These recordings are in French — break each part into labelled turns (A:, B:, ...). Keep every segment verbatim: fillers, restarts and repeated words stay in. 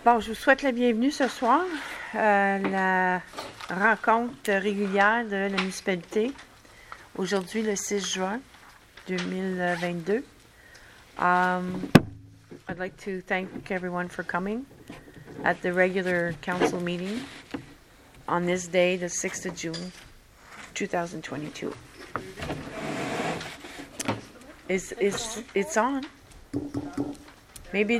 A: Bon, je vous souhaite la bienvenue ce soir à la rencontre régulière de la municipalité. Aujourd'hui, le six juin deux mille vingt-deux. Um, I'd like to thank everyone for coming at the regular council meeting on this day, the sixth of June, two thousand twenty-two. Is is it's on? Maybe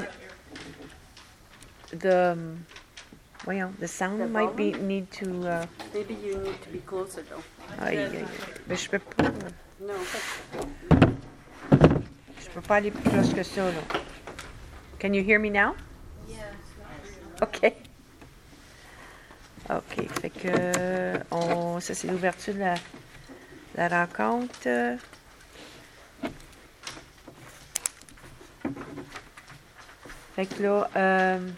A: the um, well, the sound
B: The
A: might be
B: volume?
A: need to. Uh,
B: Maybe you need to be closer though.
A: aïe, aïe, aïe. Mais je peux pas.
B: No,
A: Je peux pas aller plus proche que ça là. Can you hear me now?
B: yes.
A: OK. OK. Fait que on, ça c'est l'ouverture de la, la rencontre. Fait que là, euh,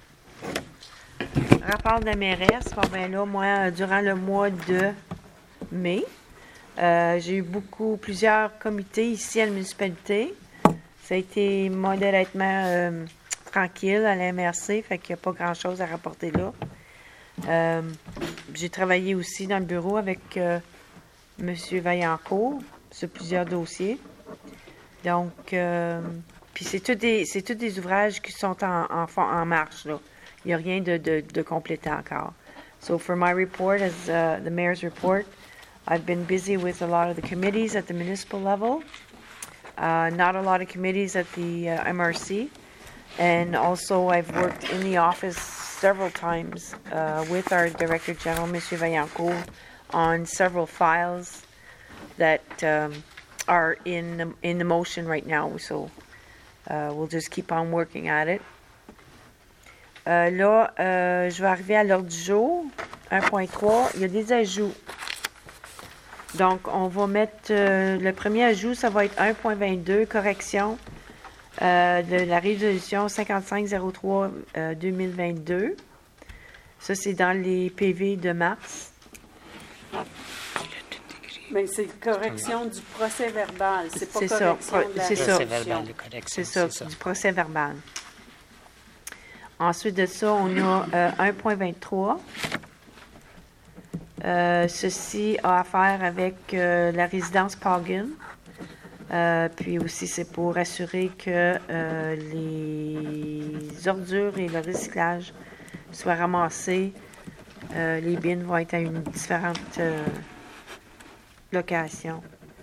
A: rapport de la mairesse, bon ben là, moi, durant le mois de mai, euh, j'ai eu beaucoup, plusieurs comités ici à la municipalité. Ça a été modérément euh, tranquille à la M R C, fait qu'il n'y a pas grand-chose à rapporter là. Euh, j'ai travaillé aussi dans le bureau avec euh, M. Vaillancourt sur plusieurs dossiers. Donc, euh, puis c'est tous des, c'est tous des ouvrages qui sont en, en, fond- en marche, là. Il n'y a rien de, de, de complété encore. So for my report, as uh, the mayor's report, I've been busy with a lot of the committees at the municipal level, uh, not a lot of committees at the uh, M R C, and also I've worked in the office several times uh, with our Director General, Monsieur Vaillancourt, on several files that um, are in the, in the motion right now. So uh, we'll just keep on working at it. Euh, là, euh, je vais arriver à l'ordre du jour, un point trois. Il y a des ajouts. Donc, on va mettre euh, le premier ajout, ça va être un point vingt-deux, correction euh, de la résolution cinquante-cinq zéro trois euh, deux mille vingt-deux. Ça, c'est dans les P V de mars.
B: Mais c'est correction du procès verbal, c'est pas
A: C'est ça,
B: correction
A: pro-
B: de la
A: c'est ça.
C: Procès verbal de
B: résolution.
C: correction,
A: C'est ça, du procès verbal. Ensuite de ça, on a euh, un point vingt-trois. Euh, ceci a à faire avec euh, la résidence Pagan. Euh, puis aussi, c'est pour assurer que euh, les ordures et le recyclage soient ramassés. Euh, les bins vont être à une différente euh, location.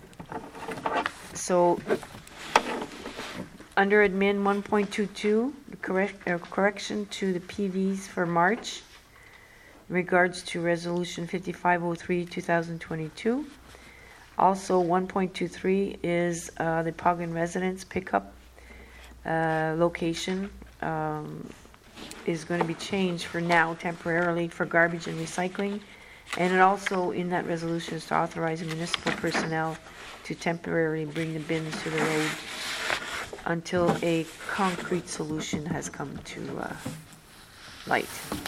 A: So, under admin one point twenty-two, correct, uh, correction to the P Vs for March in regards to Resolution fifty-five oh three two thousand twenty-two. Also, one point twenty-three is uh, the Pagan residence pickup uh, location um, is going to be changed for now temporarily for garbage and recycling. And it also, in that resolution, is to authorize municipal personnel to temporarily bring the bins to the road until a concrete solution has come to uh, light.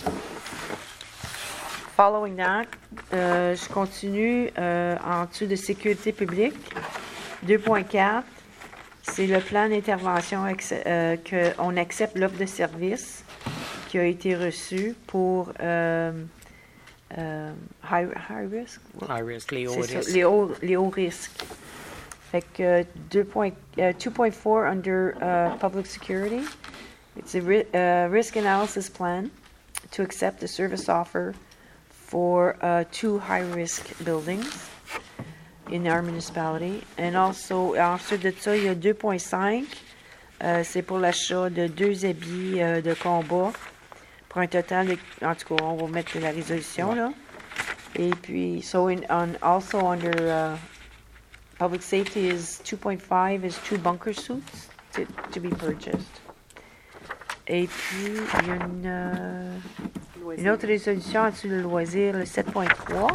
A: Following that, euh, je continue euh, en dessous de sécurité publique. deux point quatre, c'est le plan d'intervention euh, qu'on accepte l'offre de service qui a été reçue pour euh, euh, high, high risk.
C: High risk, les hauts
A: C'est ça,
C: risques.
A: les hauts, les hauts risques. Fait que deux point four under uh, public security, it's a ri- uh, risk analysis plan to accept the service offer for uh, two high-risk buildings in our municipality. And also, ensuite de ça, il y a deux point cinq, euh, c'est pour l'achat de deux habits euh, de combat pour un total de, en tout cas, on va mettre la résolution là. Et puis, so in, on, also under uh, public safety is two point five is two bunker suits to, to be purchased. Et puis, il y a une, euh, une autre résolution en dessous le loisir, le sept point trois.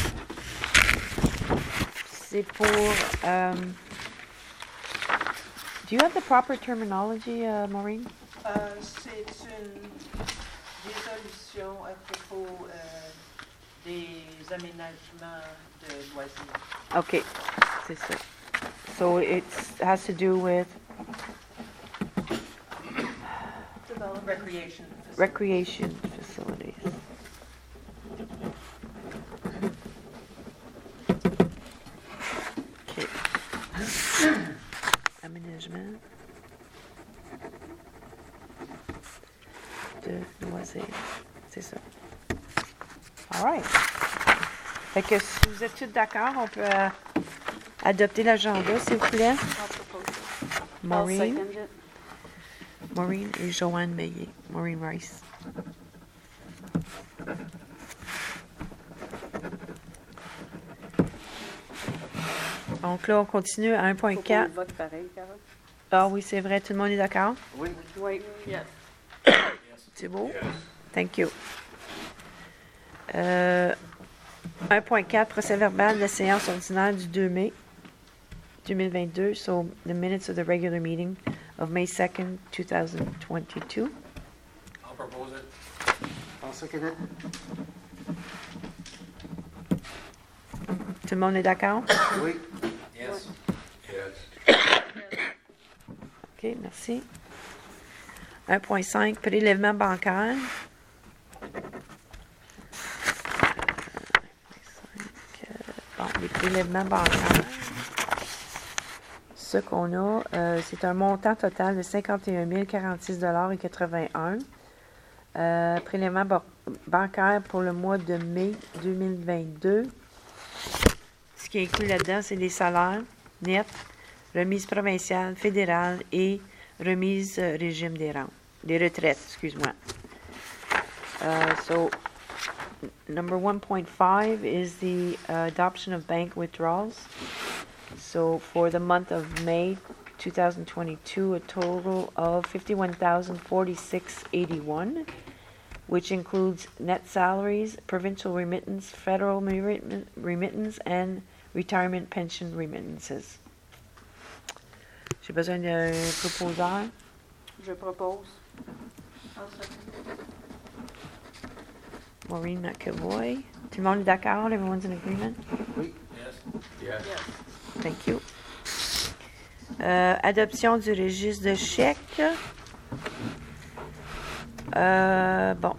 A: C'est pour... Um, do you have the proper terminology, uh, Maureen?
D: Euh, c'est une résolution à propos euh, des aménagements de loisirs.
A: Okay, c'est ça. So it has to do with...
D: Recreation facilities.
A: Recreation facilities. Okay. Aménagement de loisirs. C'est ça. All right. Fait que si vous êtes tous d'accord, on peut euh, adopter l'agenda, s'il vous plaît.
B: I'll propose it. I'll
A: Maureen,
B: second it.
A: Maureen et Joanne Meillet. Maureen Rice. Donc là, on continue à un point
B: Faut qu'on
A: quatre.
B: le vote pareil, Carole.
A: Ah oui, c'est vrai, tout le monde est d'accord?
C: Oui.
B: Oui.
D: Yes.
A: C'est beau? Thank you. Euh, un point quatre, procès verbal de la séance ordinaire du deux mai deux mille vingt-deux. So, the minutes of the regular meeting of May second, two thousand twenty-two.
C: I'll propose it. I'll second it.
A: Tout le monde est d'accord?
C: Oui.
B: Yes.
C: Yes.
A: OK, merci. un point cinq, prélèvement bancaire. Bon, les prélèvements bancaires. Ce qu'on a, euh, c'est un montant total de cinquante et un mille quarante-six dollars et quatre-vingt-un. Euh, prélèvement ba- bancaire pour le mois de mai deux mille vingt-deux. Ce qui est inclus là-dedans, c'est les salaires nets, remise provinciale, fédérale et remise euh, régime des rentes, des retraites, excuse-moi. Uh, so, number one point five is the uh, adoption of bank withdrawals. So, for the month of May two thousand twenty-two, a total of fifty-one thousand forty-six dollars and eighty-one cents, which includes net salaries, provincial remittance, federal remit- remittance, and retirement pension remittances. J'ai besoin d'un proposeur.
B: Je propose.
D: I'll second.
A: Maureen McAvoy. Tout le monde est d'accord? Everyone's in agreement?
C: Oui. Yes.
D: Yes.
A: Thank you. Euh, adoption du registre de chèques. Euh, bon.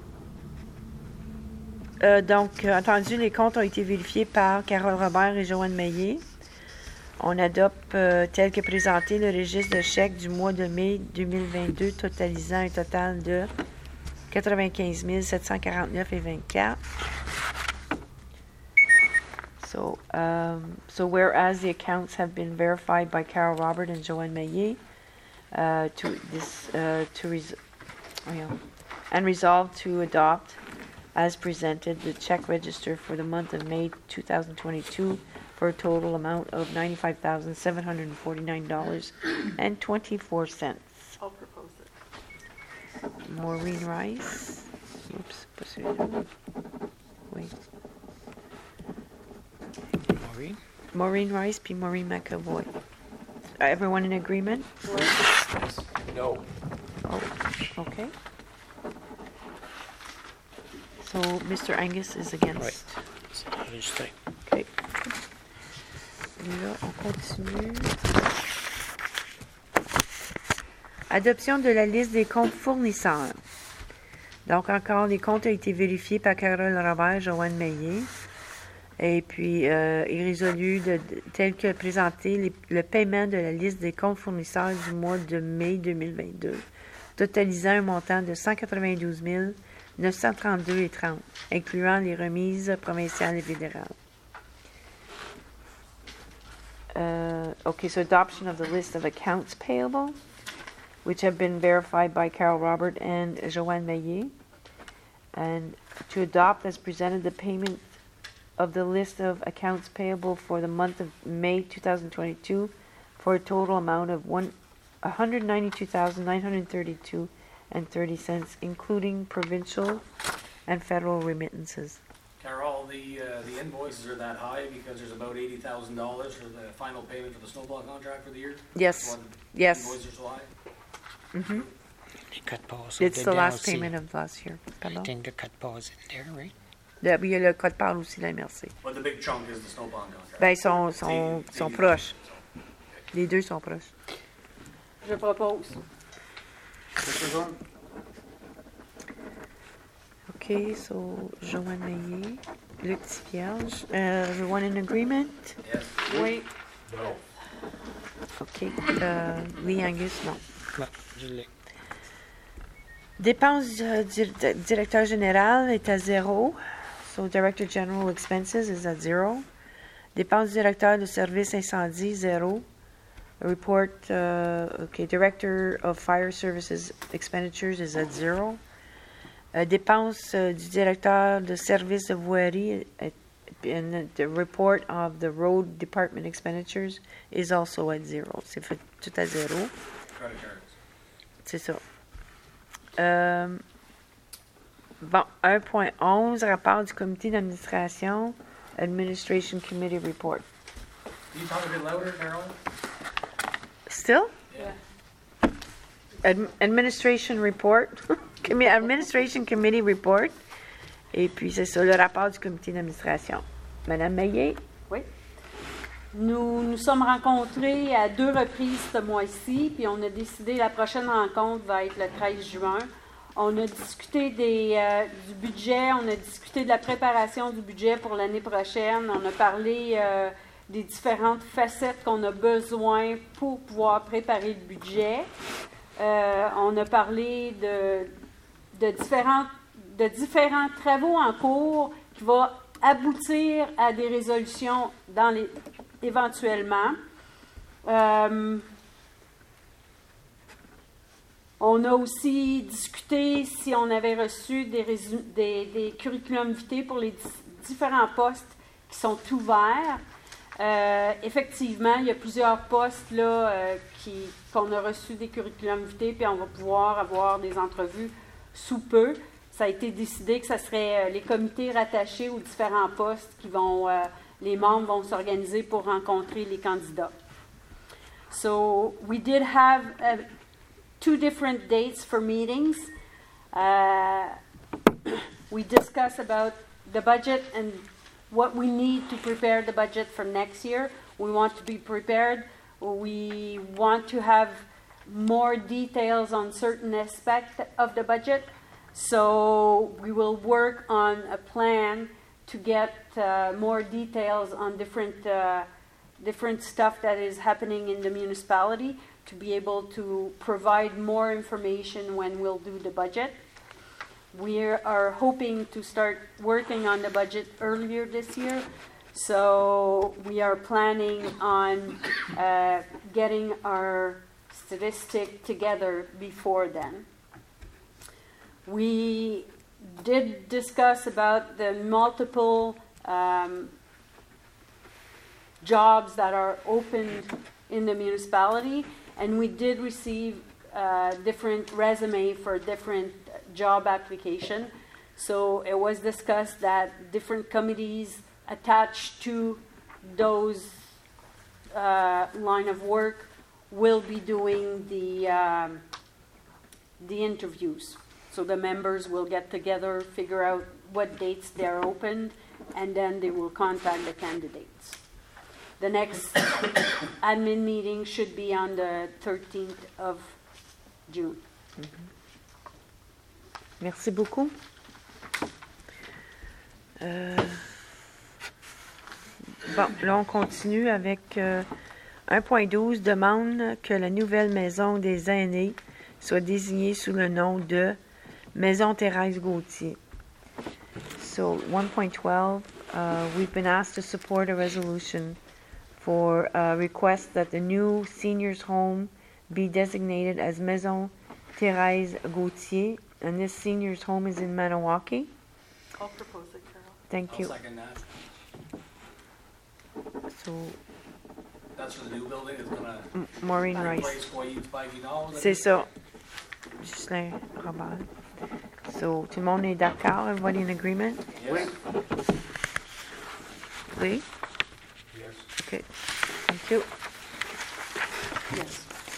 A: Euh, donc, euh, entendu, les comptes ont été vérifiés par Carole Robert et Joanne Meillet. On adopte, euh, tel que présenté, le registre de chèques du mois de mai deux mille vingt-deux, totalisant un total de quatre-vingt-quinze mille sept cent quarante-neuf dollars et vingt-quatre cents. So, um, so whereas the accounts have been verified by Carol Robert and Joanne Meillet, uh, to this, uh, to res- oh, yeah, and resolved to adopt, as presented, the check register for the month of May two thousand twenty-two for a total amount of ninety-five thousand seven hundred forty-nine dollars and twenty-four cents.
D: I'll propose it.
A: Maureen Rice. Oups, pas celui-là. Oui.
E: Maureen?
A: Maureen Rice puis Maureen McAvoy. Uh, everyone in agreement?
C: Yes. No.
A: Oh, okay. So Mister Angus is against.
E: Right. C'est enregistré.
A: Okay. Là, on continue. Adoption de la liste des comptes fournisseurs. Donc, encore, les comptes ont été vérifiés par Carole Robert, Joanne Meillet. Et puis, euh, est résolu de, de- tel que présenté les- le paiement de la liste des comptes fournisseurs du mois de mai deux mille vingt-deux, totalisant un montant de cent quatre-vingt-douze mille neuf cent trente-deux dollars et trente cents, incluant les remises provinciales et fédérales. Uh, okay, so adoption of the list of accounts payable, which have been verified by Carol Robert and Joanne Meillet. And to adopt as presented the payment of the list of accounts payable for the month of May two thousand twenty-two for a total amount of one hundred ninety-two thousand nine hundred thirty-two dollars and thirty cents, including provincial and federal remittances.
F: Carol, the, uh, the invoices are that high because there's about eighty thousand dollars for the final payment for the snowball contract for the year?
A: Yes,
F: That's why the
A: yes.
F: Invoices are so high?
A: Mm-hmm.
E: Les code parts.
A: It's the last payment of last year.
E: I
A: Pardon?
E: think the code parts in there, right?
A: Le- Il y a le code part aussi, la M R C.
F: But the big chunk is the snowball contract.
A: Ben, ils sont, sont,
F: Eighty-
A: sont
F: eighty
A: proches.
F: thousand, so.
A: Les deux sont proches.
B: Je propose.
C: Je seconde.
A: OK, so Joanne Meillet, Luc Tivierge. Uh, everyone in agreement?
F: Yes.
B: Oui.
A: OK. Uh, Lee Angus, non.
E: Non, je l'ai.
A: Dépenses euh, du directeur général est à zéro. So Director General Expenses is at zero. Dépenses du directeur de service incendie, zéro. Report, uh, OK, Director of Fire Services Expenditures is at zero. Uh, dépenses uh, du directeur de service de voirie uh, and the report of the road department expenditures is also at zero. C'est fait tout à zéro.
F: Credit cards.
A: C'est ça. Euh, bon, un point onze, rapport du comité d'administration, Administration Committee Report.
F: Can you talk a bit louder, Carolyn?
A: Still?
F: Yeah.
A: Ad- administration Report. Commi- Administration Committee Report. Et puis, c'est ça, le rapport du comité d'administration. Madame Maillet?
B: Nous nous sommes rencontrés à deux reprises ce mois-ci, puis on a décidé la prochaine rencontre va être le treize juin. On a discuté des, euh, du budget, on a discuté de la préparation du budget pour l'année prochaine. On a parlé euh, des différentes facettes qu'on a besoin pour pouvoir préparer le budget. Euh, on a parlé de, de, différents, de différents travaux en cours qui vont aboutir à des résolutions dans les éventuellement. Euh, on a aussi discuté si on avait reçu des, résu- des, des curriculums vitae pour les di- différents postes qui sont ouverts. Euh, effectivement, il y a plusieurs postes là, euh, qui, qu'on a reçu des curriculums vitae, puis on va pouvoir avoir des entrevues sous peu. Ça a été décidé que ce serait euh, les comités rattachés aux différents postes qui vont... Euh, les membres vont s'organiser pour rencontrer les candidats. So we did have uh, two different dates for meetings. Uh, we discussed about the budget and what we need to prepare the budget for next year. We want to be prepared. We want to have more details on certain aspects of the budget. So we will work on a plan to get uh, more details on different uh, different stuff that is happening in the municipality to be able to provide more information when we'll do the budget. We are hoping to start working on the budget earlier this year, so we are planning on uh, getting our statistic together before then. We did discuss about the multiple um, jobs that are open in the municipality, and we did receive uh, different resume for different job application. So it was discussed that different committees attached to those uh, line of work will be doing the um, the interviews. So the members will get together, figure out what dates they're open, and then they will contact the candidates. The next admin meeting should be on the thirteenth of June.
A: Merci beaucoup. Euh, bon, là, on continue avec euh, un point douze, demande que la nouvelle maison des aînés soit désignée sous le nom de Maison Thérèse Gauthier. So, one point twelve, uh, we've been asked to support a resolution for a request that the new seniors home be designated as Maison Thérèse Gauthier, and this seniors home is in Maniwaki.
D: I'll propose it, Carol.
A: Thank
F: I'll
A: you.
F: second that.
A: So,
F: That's for the new building, it's gonna
A: M- Maureen Rice.
F: replace Guayu's Spivey Knowles.
A: C'est ça. Ghislain Robert. So, tout le monde est d'accord? Everybody in agreement?
F: Yes.
A: Oui?
C: Yes.
A: Okay. Thank you.
B: Yes.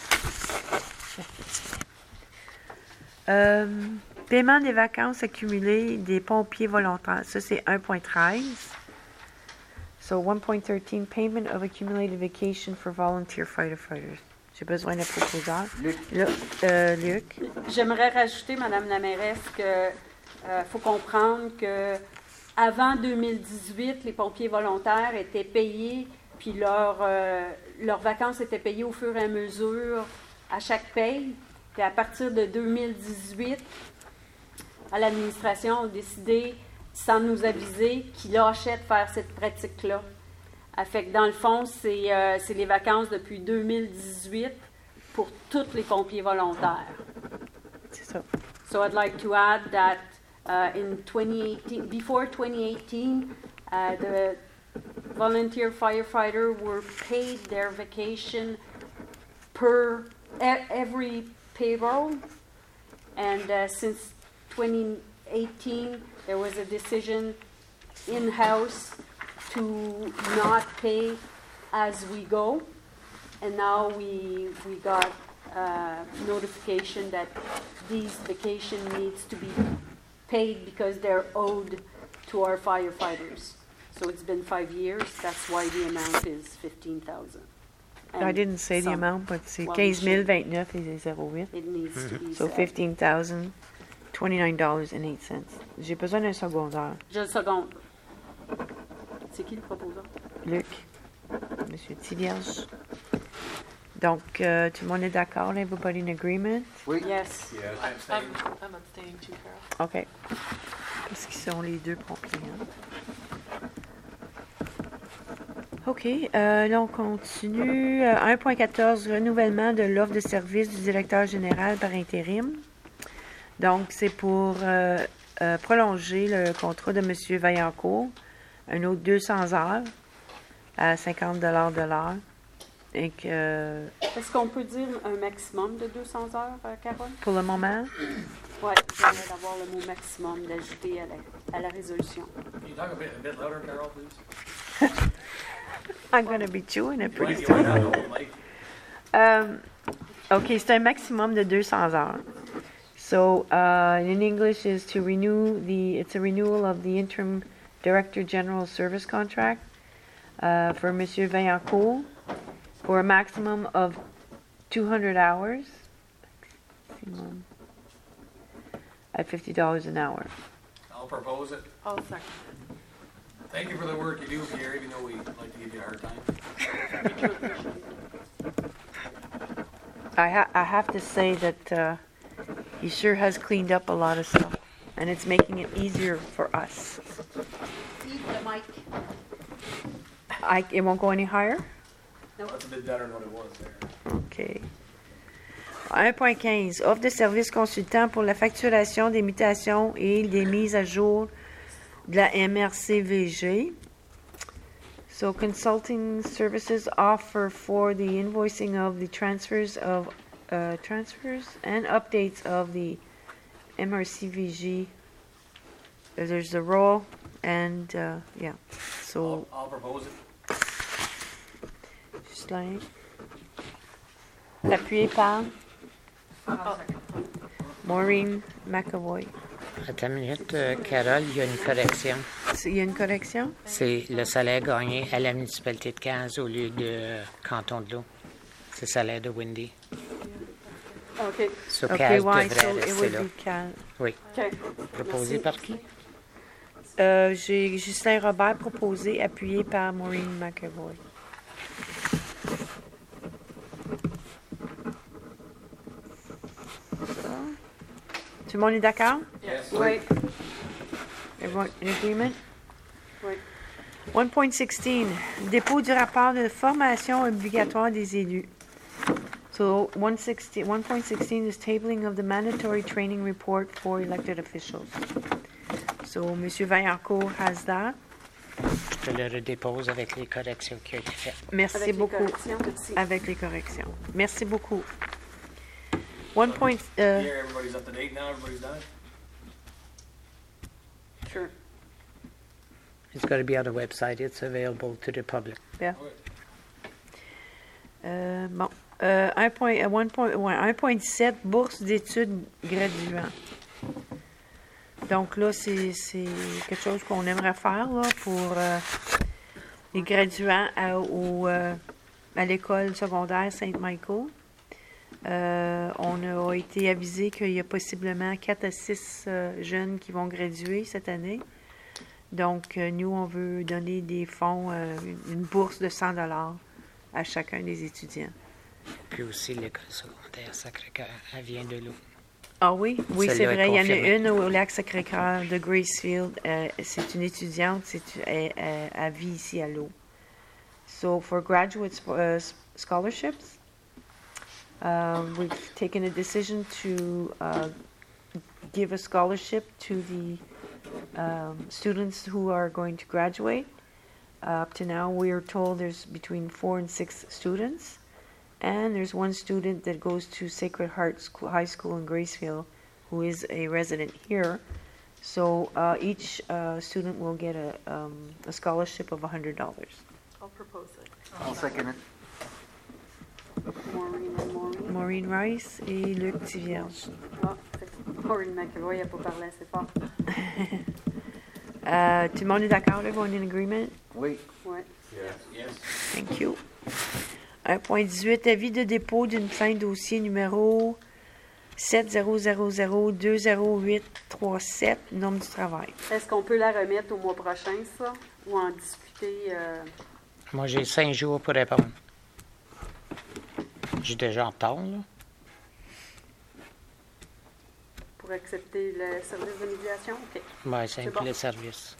A: Euh, paiement des vacances accumulées des pompiers volontaires. Ça, c'est un point treize. So, one point thirteen, payment of accumulated vacation for volunteer firefighters. J'ai besoin d'un proposeur.
C: Luc.
A: Là, euh, Luc.
B: J'aimerais rajouter, Madame la mairesse, que Il faut comprendre que avant deux mille dix-huit, les pompiers volontaires étaient payés, puis leurs euh, leurs vacances étaient payées au fur et à mesure à chaque paye. Puis à partir de deux mille dix-huit, à l'administration a décidé, sans nous aviser, qu'ils lâchaient de faire cette pratique-là. Fait que dans le fond, c'est euh, c'est les vacances depuis deux mille dix-huit pour tous les pompiers volontaires.
A: C'est ça.
B: So I'd like to add that uh, in twenty eighteen, before twenty eighteen, uh, the volunteer firefighter were paid their vacation per e- every payroll, and uh, since twenty eighteen, there was a decision in-house to not pay as we go, and now we we got uh, notification that these vacation needs to be paid because they're owed to our firefighters. So it's been five years. That's why the amount is fifteen thousand.
A: I didn't say the amount, but c'est quinze mille vingt-neuf et zéro huit.
B: It needs to be
A: So
B: said.
A: fifteen thousand twenty-nine dollars and eight cents. J'ai besoin d'un secondaire.
B: Juste une seconde. C'est qui le proposeur?
A: Luc, Monsieur Tivierge. Donc, euh, tout le monde est d'accord, là? Everybody in agreement?
C: Oui.
B: Yes.
F: I
D: I'm,
F: abstain.
D: I'm abstaining too, Carol.
A: OK. Parce qu'ils sont les deux pompiers. Hein? OK. Euh, là, on continue. Euh, un point quatorze, renouvellement de l'offre de service du directeur général par intérim. Donc, c'est pour euh, euh, prolonger le contrat de M. Vaillancourt, un autre deux cents heures à cinquante dollars de l'heure. Et que, euh,
B: Est-ce qu'on peut dire un maximum de deux cents heures, euh, Carole?
A: pour le moment,
B: Oui, j'aimerais d'avoir le mot maximum d'ajouter à la, à la résolution.
F: Can you talk a bit, a bit louder, Carol, please?
A: I'm going to be chewing it pretty
F: Mike, you
A: soon.
F: might not know, Mike.
A: Um, OK, c'est un maximum de deux cents heures. So, uh, in English is to renew the, it's a renewal of the interim Director General Service contract uh, for Monsieur Vaillancourt for a maximum of two hundred hours maximum, at fifty dollars an hour.
F: I'll propose it.
D: I'll second.
F: Thank you for the work you do, Pierre, even though we like to give you a hard time.
A: I, ha- I have to say that uh, he sure has cleaned up a lot of stuff, and it's making it easier for us.
B: Keep the mic.
A: I, it won't go any higher?
F: That's a bit better than what it was there.
A: OK. un point quinze. Offre de services consultants pour la facturation des mutations et des mises à jour de la M R C V G. So, consulting services offer for the invoicing of the transfers of uh, transfers and updates of the M R C V G. Uh, There's the role and uh, yeah. So,
F: I'll, I'll propose it.
A: Ghislain. Appuyé par Maureen McAvoy.
E: Attends une minute, euh, Carole, il y a une correction.
A: Il y a une correction?
E: C'est le salaire gagné à la municipalité de Cass au lieu de euh, Canton de l'Eau. C'est le salaire de Windy.
B: OK.
E: So,
A: OK,
E: Cass
A: ouais,
E: devrait
A: so it
E: rester
A: would
E: là.
A: be Cal.
E: Oui.
B: OK.
E: Proposé
B: Merci.
E: par qui?
A: Euh, J'ai Ghislain Robert proposé, appuyé par Maureen McAvoy. Ça. Tout le monde est d'accord?
F: Yes.
B: Oui.
A: Everyone in agreement?
B: Oui.
A: un point seize. Dépôt du rapport de formation obligatoire des élus. So one sixteen one point sixteen is tabling of the mandatory training report for elected officials. So M. Vaillancourt has that.
E: Je te le redépose avec les corrections qui ont été faites.
A: Merci
B: Avec les
A: beaucoup.
B: corrections, aussi.
A: Avec les corrections. Merci beaucoup. One point, euh,
F: Pierre, everybody's up to date now, everybody's done it?
B: Sure.
E: It's got to be on the website. It's available to the public.
F: Okay.
A: euh, bon. Euh, un point, euh, one point, ouais, un point sept, bourse d'études graduants. Donc là, c'est c'est quelque chose qu'on aimerait faire là, pour euh, les graduants à, au, euh, à l'école secondaire Saint-Michael. Euh, on a été avisé qu'il y a possiblement quatre à six euh, jeunes qui vont graduer cette année. Donc, euh, nous, on veut donner des fonds, euh, une, une bourse de cent dollars à chacun des étudiants.
E: Puis aussi l'école secondaire Sacré-Cœur, elle vient de l'eau.
A: Ah oui? Oui, c'est
E: Celle-là est
A: vrai. Il y en a
E: confirmée.
A: une au lac Sacré-Cœur de Gracefield. Euh, c'est une étudiante. C'est, elle, elle- elle vit ici à l'eau. So, for graduate sp- uh, s- scholarships, uh, we've taken a decision to uh, give a scholarship to the um, students who are going to graduate. Uh, up to now, we are told there's between four and six students. And there's one student that goes to Sacred Heart School, High School in Gracefield, who is a resident here. So uh, each uh, student will get a, um, a scholarship of one hundred dollars.
D: I'll propose it.
G: I'll second it.
B: Maureen et Maureen.
A: Maureen Rice et Luc Tivierge.
B: Ah, fait que Maureen McEvoy n'a pas parlé assez fort.
A: Euh, tout le monde est d'accord, là? On est in agreement?
G: Oui.
B: Ouais.
F: Yes.
A: Thank you. un point dix-huit, avis de dépôt d'une plainte dossier numéro sept zéro zéro zéro deux zéro huit trois sept, norme du travail.
B: Est-ce qu'on peut la remettre au mois prochain, ça? Ou en discuter? euh,
E: Moi, j'ai cinq jours pour répondre. J'ai déjà en retard, là.
B: pour accepter le service de médiation? OK.
E: Oui, c'est
B: C'est
E: pour
B: bon.
E: les services.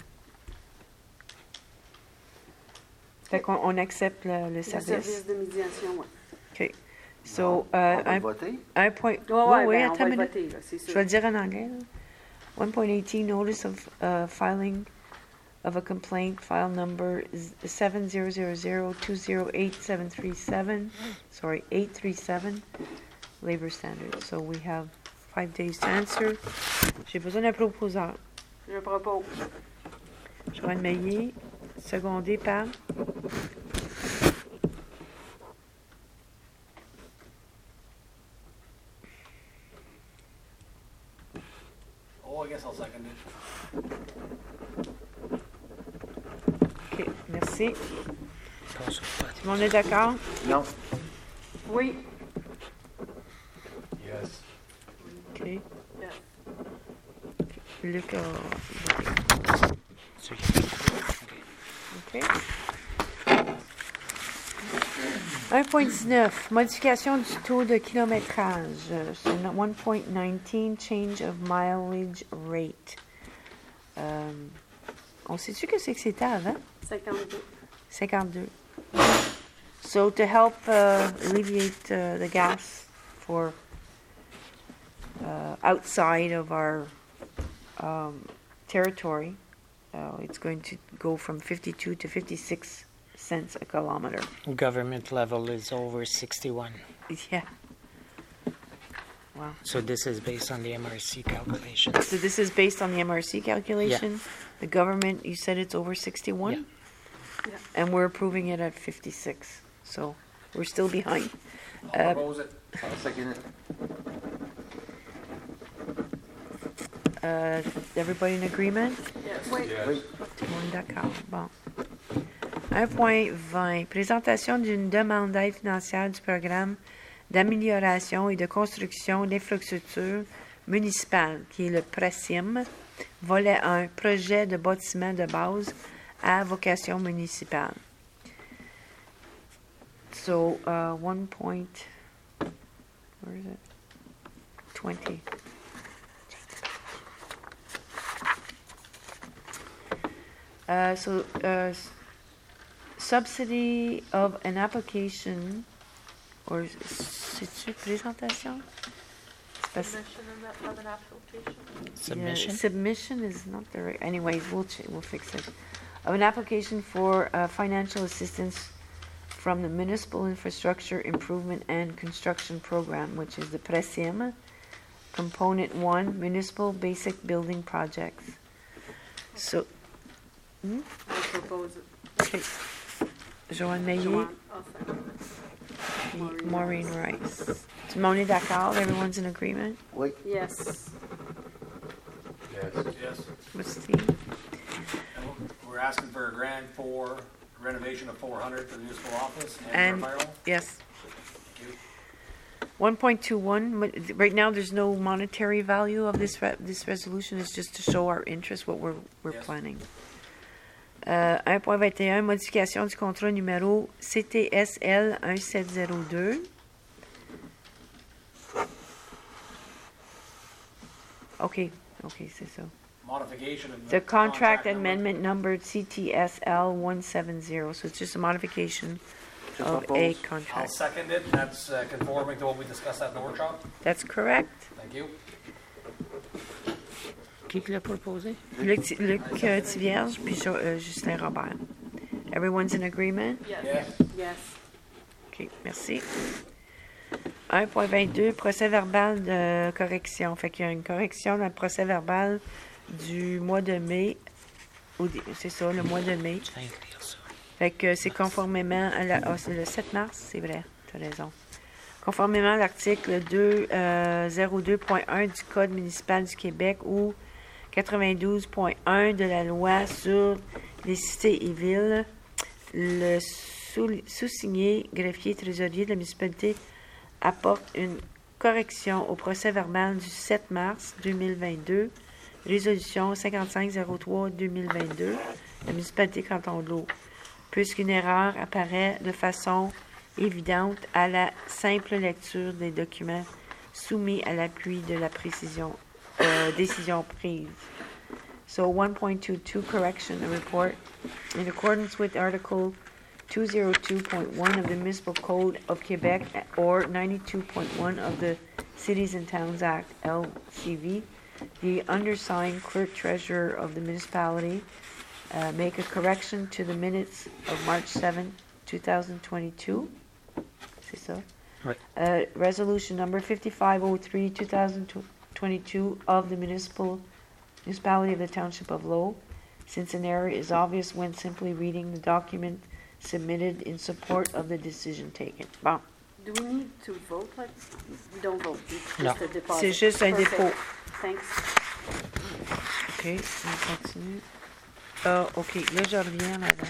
A: Fait qu'on on accepte le, le
B: Le
A: service.
B: service de médiation, oui.
A: OK. So,
G: on
A: euh,
G: va
A: un,
G: voter.
A: un point...
B: Oui, oui,
A: oui,
B: ben, on
A: attends
B: va
A: une
B: le
A: minute.
B: voter, là, c'est sûr.
A: Je vais le dire en anglais. là. one point eighteen, notice of uh, filing of a complaint, file number seven zero zero zero two zero eight seven three seven, sorry, eight three seven, labor standards. So we have five days to answer. J'ai besoin d'un proposeur.
B: Je propose.
A: Joanne Meillet, secondé par
F: Oh, I guess I'll second it.
A: OK, merci.
E: Passe au vote.
A: Tout le monde est d'accord?
G: Non.
B: Oui.
C: Yes.
A: OK.
B: Yes.
A: Luc a
E: Ceux qui-
A: OK. un point dix-neuf, modification du taux de kilométrage. Euh, C'est one point nineteen, change of mileage rate. Euh, on sait-tu que c'est que c'était avant?
B: cinquante-deux.
A: cinquante-deux. So to help uh, alleviate uh, the gas for uh, outside of our um, territory, uh, it's going to go from fifty-two to fifty-six cents a kilometer.
E: Government level is over sixty-one.
A: Yeah. Wow.
E: So this is based on the M R C calculation.
A: So this is based on the M R C calculation. The government, you said it's over sixty-one?
E: Yeah.
B: Yeah.
A: And we're approving it at fifty-six. So we're still behind.
F: I'll
A: Uh,
F: propose it.
G: I'll second it.
A: Uh, everybody in agreement?
B: Yes. Oui.
G: Oui.
A: Tout le monde d'accord. Bon. un point vingt. Présentation d'une demande d'aide financière du programme d'amélioration et de construction d'infrastructures municipales, qui est le PRACIM, volet un, projet de bâtiment de base à vocation municipale. So, uh, one point, where is it? twenty. Uh, so, uh, s- subsidy of an application, or c'est-tu présentation? C'est pas-
D: Submission of that- of an application.
E: Submission?
A: Yeah, submission is not the right, anyways, we'll, ch- we'll fix it. Of an application for uh, financial assistance from the Municipal Infrastructure Improvement and Construction Program, which is the PRESIM, Component One, Municipal Basic Building Projects. So,
B: I propose it.
A: okay. Joanne Meillet,
B: Joanne, I'll second.
A: puis Maureen Rice. Tout le monde est d'accord? Everyone's in agreement?
G: Oui.
B: Yes.
C: Yes.
F: Yes.
A: What's the,
F: And we're asking for a grant for renovation of four hundred for the municipal office and
A: And-
F: for fire hall.
A: yes.
F: Thank you.
A: one point two one, right now, there's no monetary value of this, re- this resolution, it's just to show our interest, what we're, we're
F: Yes.
A: planning. Euh, un point vingt et un, modification du contrat numéro C T S L un sept zéro deux. OK, OK, c'est ça.
F: Modification of
A: The contract
F: number.
A: amendment numbered C T S L one seven zero, so it's just a modification
C: Je
A: of a
C: propose.
F: I'll
A: contract.
F: second it. That's uh, conforming to what we discussed at the workshop.
A: That's correct.
F: Thank you.
E: Qui l'a proposé?
A: Luc, Ti- Luc euh, Tivierge, puis Jo- euh, Justin Robert. Everyone's in agreement?
D: Yes.
F: Yes.
B: Yes.
A: OK, merci. un point vingt-deux, procès verbal de correction. Fait qu'il y a une correction dans le procès verbal du mois de mai. Au dé- C'est ça, le mois de mai.
E: Je vais écrire ça.
A: Fait que c'est conformément à la... Ah, c'est le sept mars, c'est vrai, tu as raison. Conformément à l'article deux zéro deux point un du Code municipal du Québec ou quatre-vingt-douze point un de la loi sur les cités et villes, le sous- sous-signé greffier trésorier de la municipalité apporte une correction au procès verbal du sept mars deux mille vingt-deux, résolution cinquante-cinq zéro trois deux mille vingt-deux, la municipalité Canton de l'Eau, puisqu'une erreur apparaît de façon évidente à la simple lecture des documents soumis à l'appui de la précision, euh, décision prise. So one point two two correction the report in accordance with Article two oh two point one of the Municipal Code of Quebec or ninety-two point one of the Cities and Towns Act L C V, the undersigned clerk treasurer of the municipality uh, make a correction to the minutes of March seventh, twenty twenty-two. C'est ça?
E: Oui.
A: Uh, resolution number fifty-five oh three, twenty twenty-two of the municipal municipality of the Township of Lowell, since an error is obvious when simply reading the document submitted in support of the decision taken. Bon,
B: Do we need to vote like, we don't vote, it's
E: No.
B: just a deposit.
A: c'est juste un
B: Perfect.
A: dépôt.
B: Thanks.
A: OK, on continue. Ah, OK, là, je reviens là-dedans.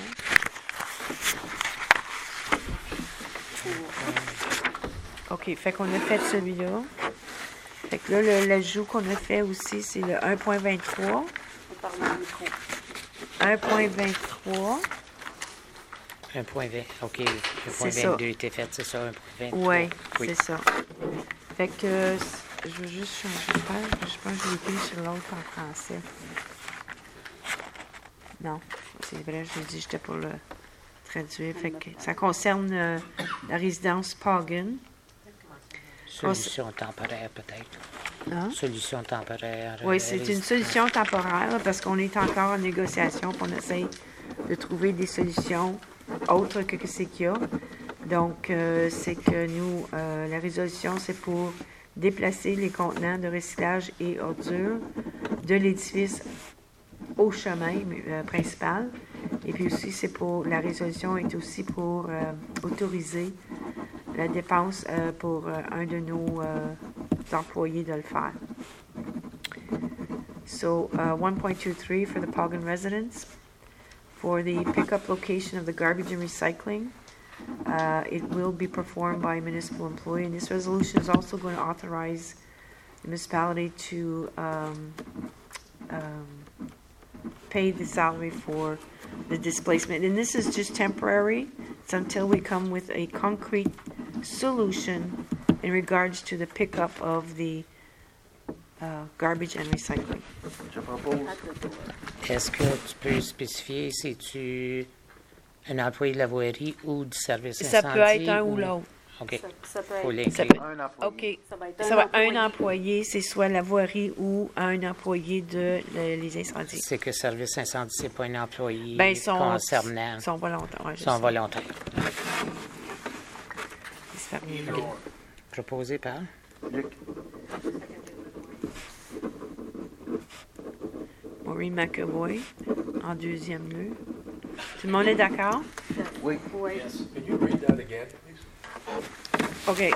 A: OK, fait qu'on a fait celui-là. Fait que là, le- l'ajout qu'on a fait aussi, c'est le un point vingt-trois.
B: On parle dans le micro.
A: un point vingt-trois.
E: un point vingt. OK. un point
A: C'est ça.
E: vingt-deux était fait, c'est ça, un point vingt.
A: Oui,
E: Oui.
A: c'est ça. Fait que euh, je veux juste changer de page. Je pense que je l'ai écrit sur l'autre en français. Non, c'est vrai, je l'ai dit, j'étais pour le traduire. Fait que ça concerne euh, la résidence Pagan.
E: Solution temporaire, peut-être.
A: Hein?
E: Solution temporaire.
A: Oui,
E: euh,
A: c'est une
E: résistance.
A: solution temporaire là, parce qu'on est encore en négociation et on essaye de trouver des solutions autres que ce qu'il y a. Donc, euh, c'est que nous, euh, la résolution, c'est pour déplacer les contenants de recyclage et ordures de l'édifice au chemin euh, principal. Et puis aussi, c'est pour la résolution est aussi pour euh, autoriser la dépense euh, pour euh, un de nos euh, employés de le faire. So, uh, one point two three for the Pagan residents. For the pickup location of the garbage and recycling, uh, it will be performed by a municipal employee. And this resolution is also going to authorize the municipality to um, um, pay the salary for the displacement. And this is just temporary. It's until we come with a concrete solution in regards to the pickup of the uh, garbage and recycling.
C: Je propose.
E: Est-ce que tu peux spécifier si tu un employé de la voirie ou du service
A: Ça
E: incendie?
A: peut être un ou l'autre.
E: OK.
B: Ça, ça peut
E: Faut
B: être,
A: Ça
E: l'inclure.
A: peut-
C: Un employé.
A: OK.
B: ça va être
A: Ça va être un
B: employé.
A: employé, c'est soit la voirie ou un employé de le- les incendies.
E: C'est que service incendie, c'est pas un employé
A: Ben, ils sont,
E: concernant.
A: ils sont volontaires. Ouais, je
E: Ils sont
A: sais.
E: volontaires.
A: Ils se ferment les
F: Either
A: yeux.
F: or.
E: Proposé par?
C: Luc.
A: Maureen McAvoy, en deuxième lieu. Tout le monde est d'accord?
C: Oui.
B: Oui.
F: Yes.
G: Can you read that again, please?
A: Okay.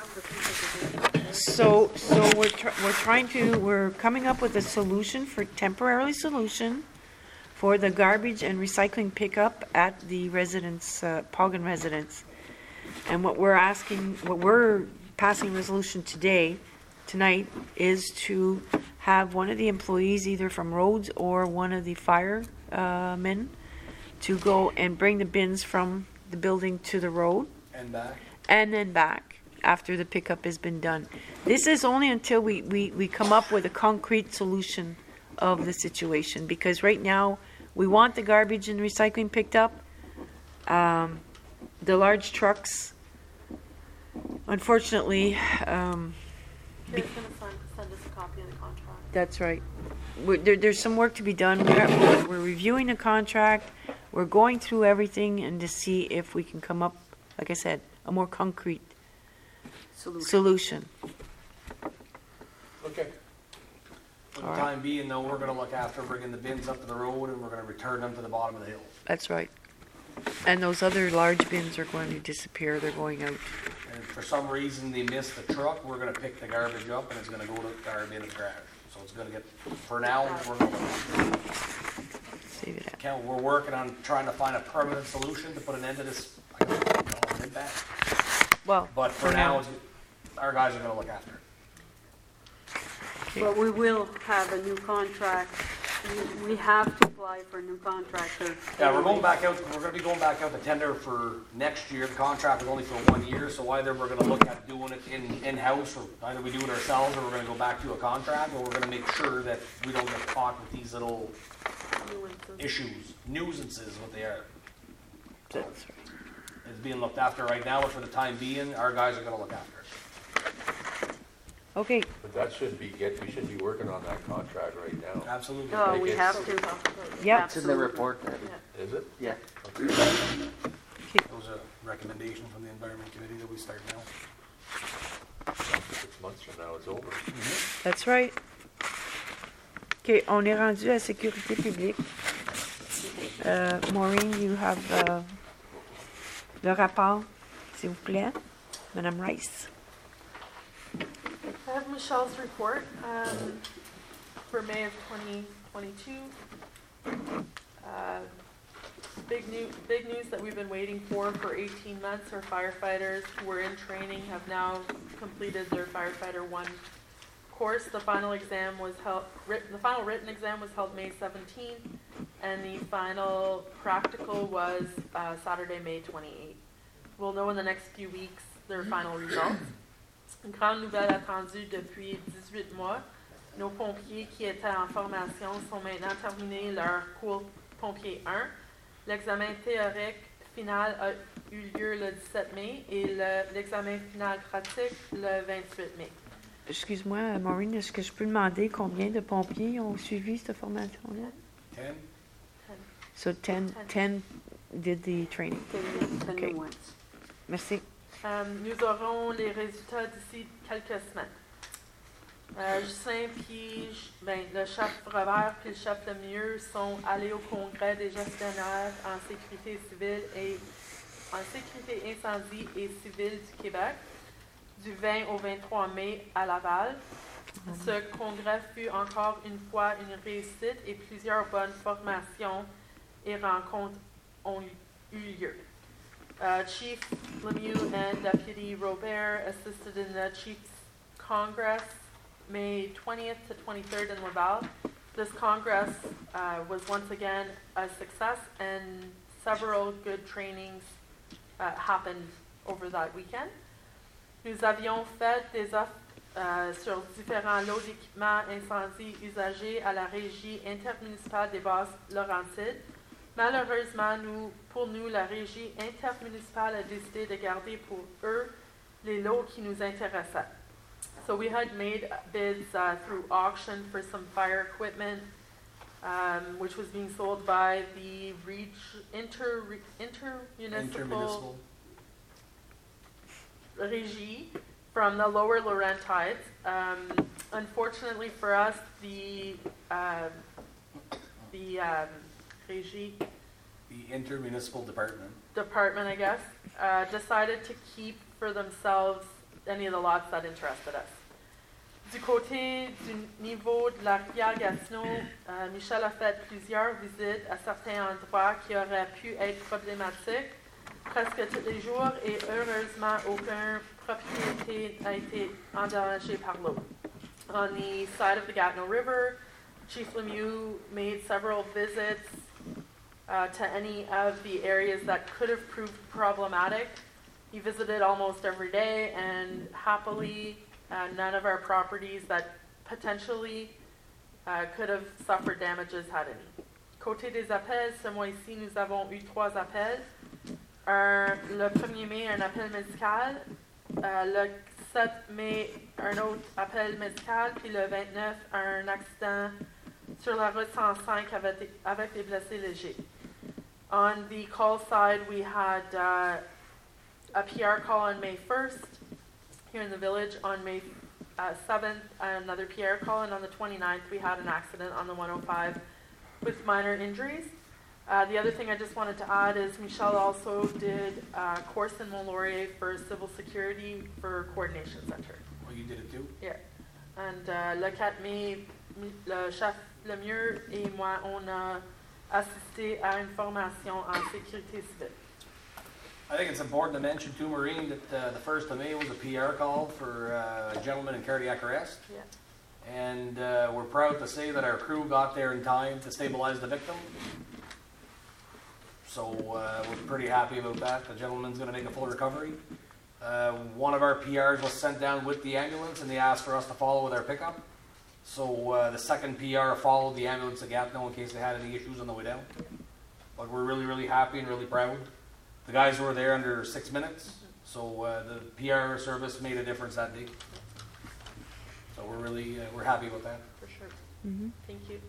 A: So, so we're tr- we're trying to we're coming up with a solution for temporary solution for the garbage and recycling pickup at the residence uh, Pagan residence, and what we're asking, what we're passing resolution today, tonight, is to have one of the employees, either from roads or one of the firemen, to go and bring the bins from the building to the road
F: And back.
A: and then back after the pickup has been done. This is only until we, we, we come up with a concrete solution of the situation, because right now, we want the garbage and recycling picked up. Um, the large trucks, unfortunately, um,
D: Here's gonna send, send us a copy of the contract.
A: that's right. We're, there, there's some work to be done. We're, we're- we're reviewing the contract. We're going through everything and to see if we can come up, like I said, a more concrete
B: Solution.
A: solution.
G: Okay.
F: For the
A: All right.
F: time being, though, we're gonna look after bringing the bins up to the road and we're gonna return them to the bottom of the hill.
A: That's right. And those other large bins are going to disappear. They're going out.
F: And if for some reason they miss the truck, we're gonna pick the garbage up and it's gonna go to the garbage in the garage. So it's gonna get, for now, we're gonna,
A: Save it up.
F: count, we're working on trying to find a permanent solution to put an end to this, I don't know, impact.
A: Well,
F: But for now, it's- our guys are gonna look after it.
B: But we will have a new contract. We- We have to apply for a new contractor.
F: Yeah, we're going back out, we're gonna be going back out to tender for next year. The contract is only for one year, so either we're gonna look at doing it in, in-house, or either we do it ourselves, or we're gonna go back to a contract, or we're gonna make sure that we don't get caught with these little
D: Nuances.
F: issues, nuisances, what they are.
A: that's right.
F: It's being looked after right now, but for the time being, our guys are gonna look after it.
A: Okay,
G: But that should be, get, we should be working on that contract right now.
F: Absolutely.
B: No, we
G: Make it-
B: have to.
A: yep.
H: It's in the report, Debbie.
G: Is it?
H: Yeah.
G: Okay.
F: That was a recommendation from the Environment Committee that we start now.
G: Six months from now, it's over.
A: That's right. OK, on est rendu à sécurité publique. Euh, Maureen, you have uh, le rapport, s'il vous plaît. Madame Rice.
D: I have Michelle's report um, for May of twenty twenty-two. Uh, Big new, big news that we've been waiting for for eighteen months. Our firefighters who were in training have now completed their firefighter one course. The final exam was held, writ- the final written exam was held May seventeenth, and the final practical was uh, Saturday, May twenty-eighth. We'll know in the next few weeks their final results. Une grande nouvelle attendue depuis dix-huit mois. Nos pompiers qui étaient en formation sont maintenant terminés leur cours pompier un. L'examen théorique final a eu lieu le dix-sept mai et le- l'examen final pratique le vingt-huit mai.
A: Excuse-moi, Maureen, est-ce que je peux demander combien de pompiers ont suivi cette formation-là?
F: Ten?
A: So ten, ten did the training.
B: Ten- ten
A: Okay.
B: new ones.
A: Merci.
D: Euh, nous aurons les résultats d'ici quelques semaines. Euh, Justin puis ben, le chef Robert puis le chef Lemieux sont allés au congrès des gestionnaires en sécurité civile et en sécurité incendie et civile du Québec du vingt au vingt-trois mai à Laval. Ce congrès fut encore une fois une réussite et plusieurs bonnes formations et rencontres ont eu lieu. Uh, Chief Lemieux and Deputy Robert assisted in the Chiefs Congress May twentieth to twenty-third in Laval. This Congress uh, was once again a success and several good trainings uh, happened over that weekend. Nous avions fait des offres euh, sur différents lots d'équipements incendie usagés à la Régie intermunicipale des Basses-Laurentides. Malheureusement, nous, pour nous, la Régie intermunicipale a décidé de garder pour eux les lots qui nous intéressaient. So we had made bids uh, through auction for some fire equipment, um, which was being sold by the reg- inter intermunicipal
F: Intermunicipal.
D: Régie from the lower Laurentides. Um, unfortunately for us, the um, the um, Régie
F: The intermunicipal department.
D: department, I guess, uh, decided to keep for themselves any of the lots that interested us. Du côté du niveau de la rivière Gatineau, euh, Michel a fait plusieurs visites à certains endroits qui auraient pu être problématiques. presque tous les jours et heureusement, aucune propriété n'a été endommagée par l'eau. On the side of the Gatineau River, Chief Lemieux made several visits uh, to any of the areas that could have proved problematic. He visited almost every day, and happily, uh, none of our properties that potentially uh, could have suffered damages had any. Côté des appels, ce mois-ci, nous avons eu trois appels. Un, le premier mai, un appel médical. Euh, le sept mai, un autre appel médical. Puis le vingt-neuf, un accident sur la route cent cinq avec des, avec des blessés légers. On the call side, we had uh, a P R call on May first here in the village. On May uh, seventh, another P R call. And on the twenty-ninth, we had an accident on the one oh five with minor injuries. Uh, the other thing I just wanted to add is Michelle also did a course in Mont Laurier for civil security for Coordination Center.
F: Oh, you did it too?
D: Yeah. And uh, le quatre mai, le chef Lemieux et moi, on a assisté à une formation en sécurité civile.
F: I think it's important to mention too, Maureen, that uh, the first of May was a P R call for uh, a gentleman in cardiac arrest.
D: Yeah.
F: And uh, we're proud to say that our crew got there in time to stabilize the victim. So uh, we're pretty happy about that. The gentleman's going to make a full recovery. Uh, one of our P Rs was sent down with the ambulance, and they asked for us to follow with our pickup. So uh, the second P R followed the ambulance to Gatineau in case they had any issues on the way down. But we're really, really happy and really proud. The guys were there under six minutes, so uh, the P R service made a difference that day. So we're really uh, we're happy with that.
D: For sure.
A: Mm-hmm.
D: Thank you.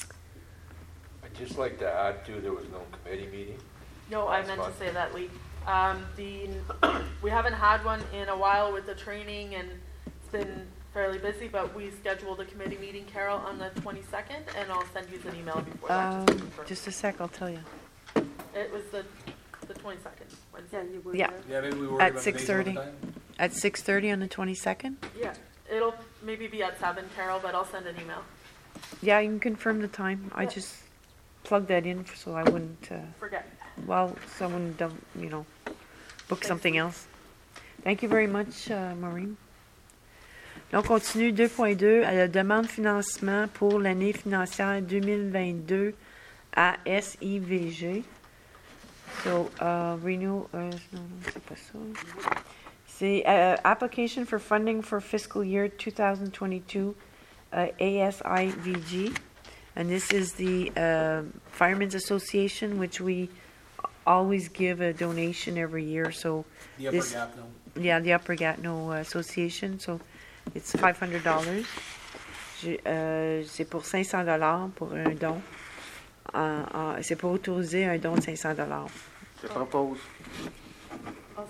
G: I'd just like to add too, there was no committee meeting.
D: No, I
G: Last
D: meant
G: month.
D: to say that, Lee. Um, the, we haven't had one in a while with the training, and it's been fairly busy, but we scheduled a committee meeting, Carol, on the twenty-second, and I'll send you an email before that.
A: Um,
D: just to confirm.
A: just a sec, I'll tell you.
D: It was the, the twenty-second, Wednesday.
B: Yeah, you were
A: Yeah.
B: there.
F: Yeah, maybe we were
A: At
F: about the
A: six
F: days all the
A: thirty.
F: time.
A: At six thirty on the twenty-second?
D: Yeah, it'll maybe be at seven, Carol, but I'll send an email.
A: Yeah, you can confirm the time. I
D: Yeah.
A: just plugged that in so I wouldn't, uh,
D: Forget.
A: well, someone don't, you know, book
D: Thanks,
A: something
D: Lee.
A: else. Thank you very much, uh, Maureen. Donc, on continue deux point deux à la demande de financement pour l'année financière deux mille vingt-deux à S I V G. So, uh, renew, uh, non, non, c'est pas ça. C'est uh, application for funding for fiscal year two thousand twenty-two uh, A S I V G. And this is the uh, Firemen's Association, which we always give a donation every year. So,
F: The upper
A: This-
F: gap, no.
A: yeah, the Upper Gatineau Association. So, it's five hundred dollars. Euh, c'est pour cinq cents dollars pour un don. En- en- c'est pour autoriser un don de cinq cents dollars.
C: Je propose.
D: I'll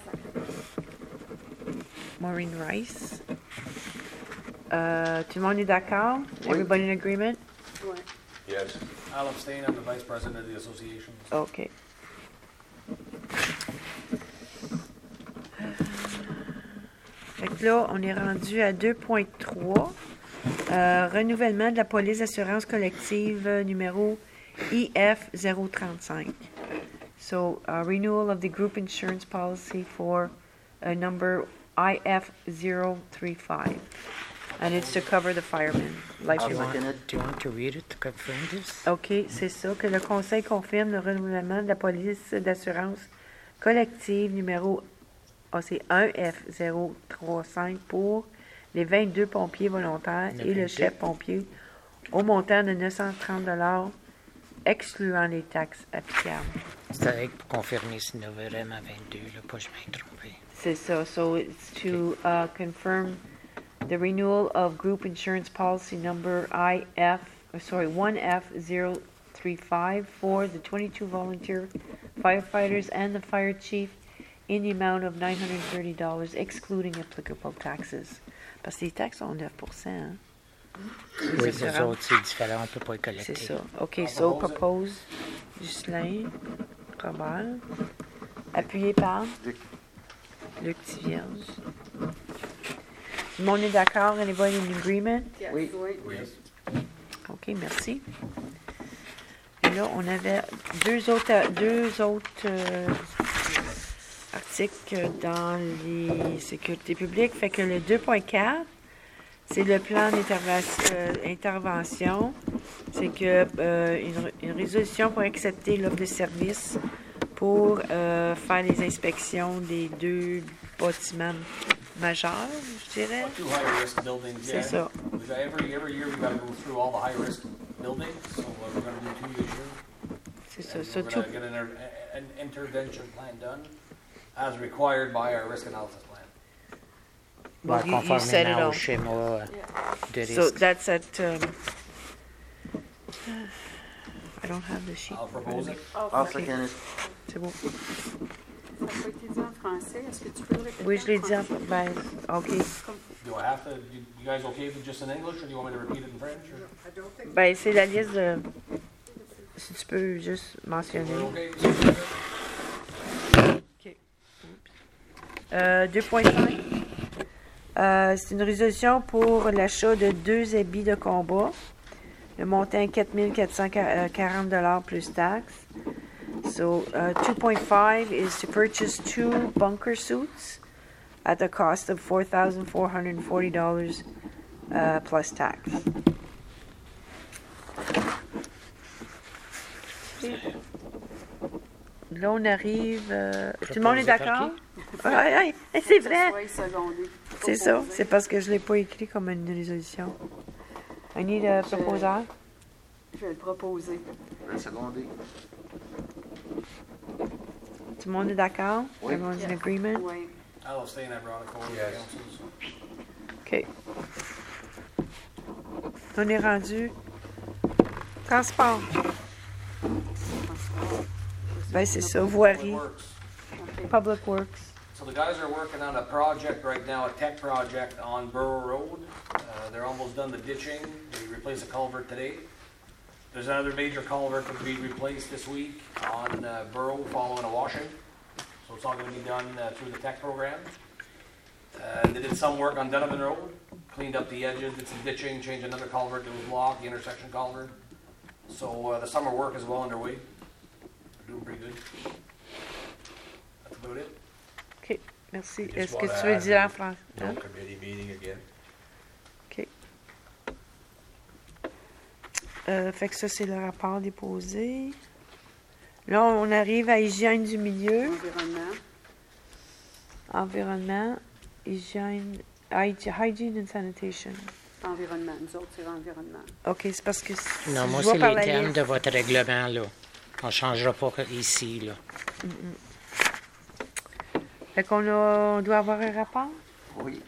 D: second.
A: Maureen Rice. Euh, tout le monde est d'accord?
C: Oui.
A: Everybody in agreement?
B: Ouais.
G: Yes.
F: I'll abstain. I'm the vice president of the association.
A: OK. Fait que là, on est rendu à deux point trois. Euh, renouvellement de la police d'assurance collective euh, numéro I F zéro trente-cinq. So, uh, renewal of the group insurance policy for uh, number I F zero thirty-five. And it's to cover the firemen. Like
C: I'll
A: you want.
C: second it.
E: Do you want to read it to confirm this?
A: OK, c'est ça, que le Conseil confirme le renouvellement de la police d'assurance collective numéro ah, c'est un F zéro trente-cinq pour les vingt-deux pompiers volontaires
E: Le
A: et le
E: vingt-deux.
A: chef pompier au montant de neuf cent trente dollars excluant les taxes applicables.
E: C'est avec pour confirmer si nous vraiment vingt-deux, là, pas je m'ai trompé.
A: C'est ça. So it's to uh, confirm the renewal of group insurance policy number I F, uh, sorry, one F zero three five for the twenty-two volunteer firefighters and the fire chief in the amount of nine hundred thirty dollars excluding applicable taxes. Parce que les taxes sont neuf pour cent. Hein?
E: Oui,
A: Les
E: les
A: assurances.
E: autres, c'est différent, on ne peut pas les collecter.
A: C'est ça. OK,
F: I'll
A: so
F: propose it.
A: propose Ghislain, Robert, appuyé par
C: Luc.
A: Luc Tivierge. Tout le monde est d'accord? Anybody in agreement?
B: Yes.
C: Oui.
B: Oui.
F: Yes.
A: OK, merci. Et là, on avait deux autres, deux autres euh, article dans les sécurités publiques. Fait que le deux point quatre, c'est le plan d'intervention. C'est que euh, une, une résolution pour accepter l'offre de service pour euh, faire les inspections des deux bâtiments majeurs, je dirais.
F: Two high-risk buildings,
A: C'est
F: yeah.
A: ça.
F: We've got- Every, every year, we've got to go through all the high-risk buildings, so uh, we're going to do two this year.
A: C'est ça.
F: And
A: ça
F: we're
A: tout,
F: going to get an, an intervention plan done as required by our risk analysis plan.
A: well,
E: Ouais,
A: you, you said it
E: conformément au
A: all.
E: schéma euh, de
A: So
E: risque.
A: that's at. Um, I don't have the sheet.
F: I'll propose it.
D: Oh,
H: I'll
A: Ok.
H: second it.
A: C'est bon.
B: Ça n'a pas été dit en français. Est-ce que tu peux le répéter?
A: Oui, je l'ai dit en.
B: français?
A: Ben, OK.
B: Comme
F: Do I have to, you you guys okay with just in English, or do you want me to repeat it in French? Or?
A: Ben, c'est la liste de. Si tu peux juste mentionner.
F: We're okay?
A: Euh, deux point cinq. Euh, c'est une résolution pour l'achat de deux habits de combat. Le montant est quatre mille quatre cent quarante dollars plus taxes. So, uh, two point five is to purchase two bunker suits at the cost of four thousand four hundred forty dollars uh, plus tax. Là, on arrive. euh, tout le monde est
E: Proposé par
A: d'accord? Ouais, ouais, c'est
B: que
A: vrai.
B: ça soit secondé.
A: C'est ça.
B: Proposé.
A: C'est parce que je ne l'ai pas écrit comme une résolution. I need a proposal.
B: Je vais le proposer.
H: Je vais seconder.
A: Tout le monde est d'accord?
H: Oui.
A: Everyone's in agreement?
B: Oui.
F: I'll abstain, I brought it forward.
G: Yes.
F: Council, so.
A: OK. On est rendu. Transport. Ben, c'est ça. Voirie.
F: Works.
A: Public Works.
F: So the guys are working on a project right now, a tech project on Borough Road. Uh, they're almost done the ditching. They replaced a culvert today. There's another major culvert to be replaced this week on uh, Borough following a washing. So it's all going to be done uh, through the tech program. Uh, they did some work on Donovan Road, cleaned up the edges, did some ditching, changed another culvert that was blocked, the intersection culvert. So uh, the summer work is well underway. They're doing pretty good. That's about it.
A: OK. Merci.
G: just
A: Est-ce que
G: wanna
A: tu veux
G: add
A: dire en
G: that-
A: français?
G: No
A: Hein?
G: committee meeting again.
A: OK. Euh, fait que ça, c'est le rapport déposé. Là, on arrive à hygiène du milieu,
B: Environnement.
A: environnement, hygiène, hyg- hygiene and sanitation.
B: Environnement. Nous autres, c'est l'environnement.
A: OK, c'est parce que... si
E: Non,
A: je
E: moi,
A: vois
E: c'est
A: par
E: les
A: la
E: termes
A: liste-
E: de votre règlement, là. On ne changera pas ici, là.
A: Fait qu'on a- on doit avoir un rapport?
H: Oui.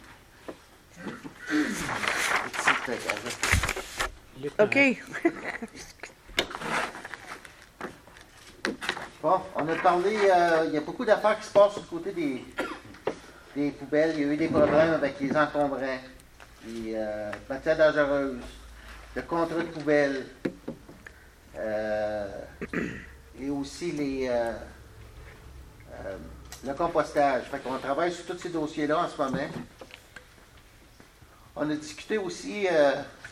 H: Petite, euh,
E: Luc,
A: OK.
H: Bon, on a parlé, euh, il y a beaucoup d'affaires qui se passent du côté des, des poubelles. Il y a eu des problèmes avec les encombrants, les euh, matières dangereuses, le contrat de poubelles, euh, et aussi les, euh, euh, le compostage. Fait qu'on travaille sur tous ces dossiers-là en ce moment. On a discuté aussi euh,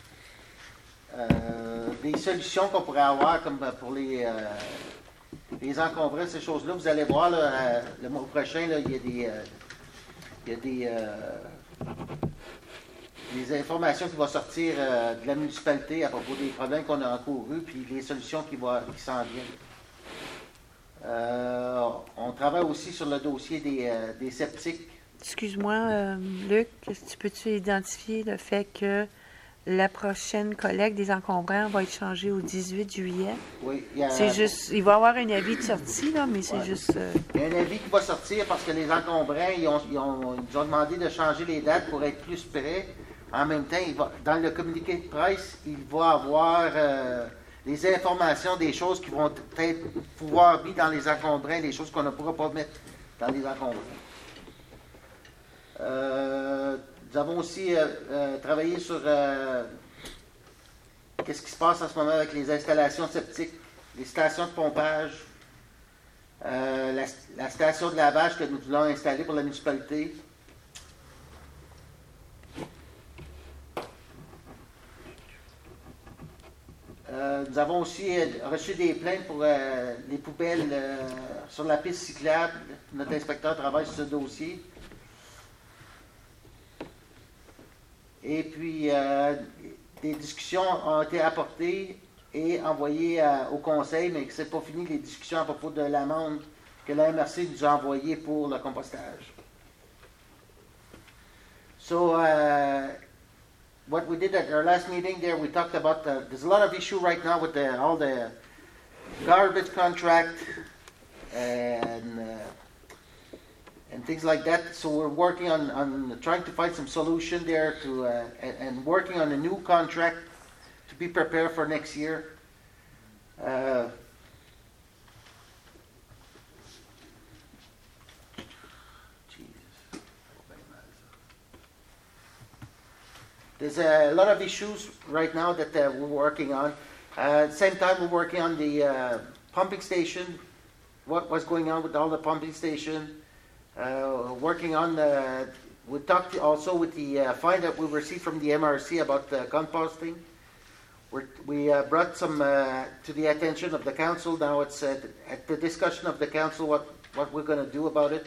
H: euh, des solutions qu'on pourrait avoir comme pour les... euh, les encombrer, ces choses-là. Vous allez voir, là, euh, le mois prochain, là, il y a des, euh, il y a des, euh, des informations qui vont sortir euh, de la municipalité à propos des problèmes qu'on a encourus, puis les solutions qui, vont- qui s'en viennent. Euh, on travaille aussi sur le dossier des, euh, des sceptiques.
A: Excuse-moi, euh, Luc, est-ce que tu peux-tu identifier le fait que la prochaine collecte des encombrants va être changée au dix-huit juillet?
H: Oui, il y a,
A: C'est juste... Il va y avoir un avis de sortie, là, mais c'est
H: Ouais.
A: juste... euh,
H: il y a un avis qui va sortir parce que les encombrants, ils, ont, ils, ont, ils nous ont demandé de changer les dates pour être plus près. En même temps, il va, dans le communiqué de presse, il va avoir euh, les informations des choses qui vont peut-être pouvoir être mises dans les encombrants, des choses qu'on ne pourra pas mettre dans les encombrants. Euh, nous avons aussi euh, euh, travaillé sur euh, qu'est-ce qui se passe en ce moment avec les installations septiques, les stations de pompage, euh, la, la station de lavage que nous voulons installer pour la municipalité. Euh, euh, nous avons aussi euh, reçu des plaintes pour euh, les poubelles euh, sur la piste cyclable. Notre inspecteur travaille sur ce dossier. Et puis, euh, des discussions ont été apportées et envoyées euh, au conseil, mais que ce n'est pas fini les discussions à propos de l'amende que la M R C nous a envoyée pour le compostage. So, uh, what we did at our last meeting there, we talked about, uh, there's a lot of issue right now with the, all the garbage contract and uh, and things like that. So we're working on, on trying to find some solution there to uh, and, and working on a new contract to be prepared for next year. Uh, There's a lot of issues right now that uh, we're working on. Uh, at the same time, we're working on the uh, pumping station, what was going on with all the pumping station. Uh, working on the, we talked also with the uh, fine that we received from the M R C about the composting. We're, we uh, brought some uh, to the attention of the council. Now it's uh, at the discussion of the council what, what we're going to do about it.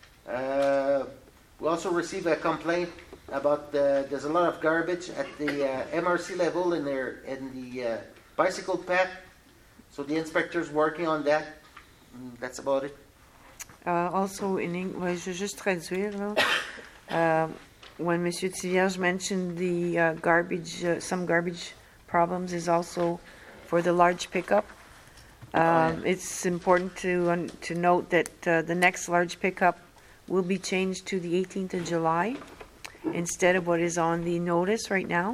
H: Uh, we also received a complaint about the, there's a lot of garbage at the uh, M R C level in their in the uh, bicycle path. So the inspector's working on that. Mm, that's about it.
A: Uh, also in English, je vais juste traduire là. Uh, when Monsieur Tivierge mentioned the uh, garbage, uh, some garbage problems is also for the large pickup. Um,
H: Oh, yeah.
A: It's important to um, to note that uh, the next large pickup will be changed to the eighteenth of July instead of what is on the notice right now.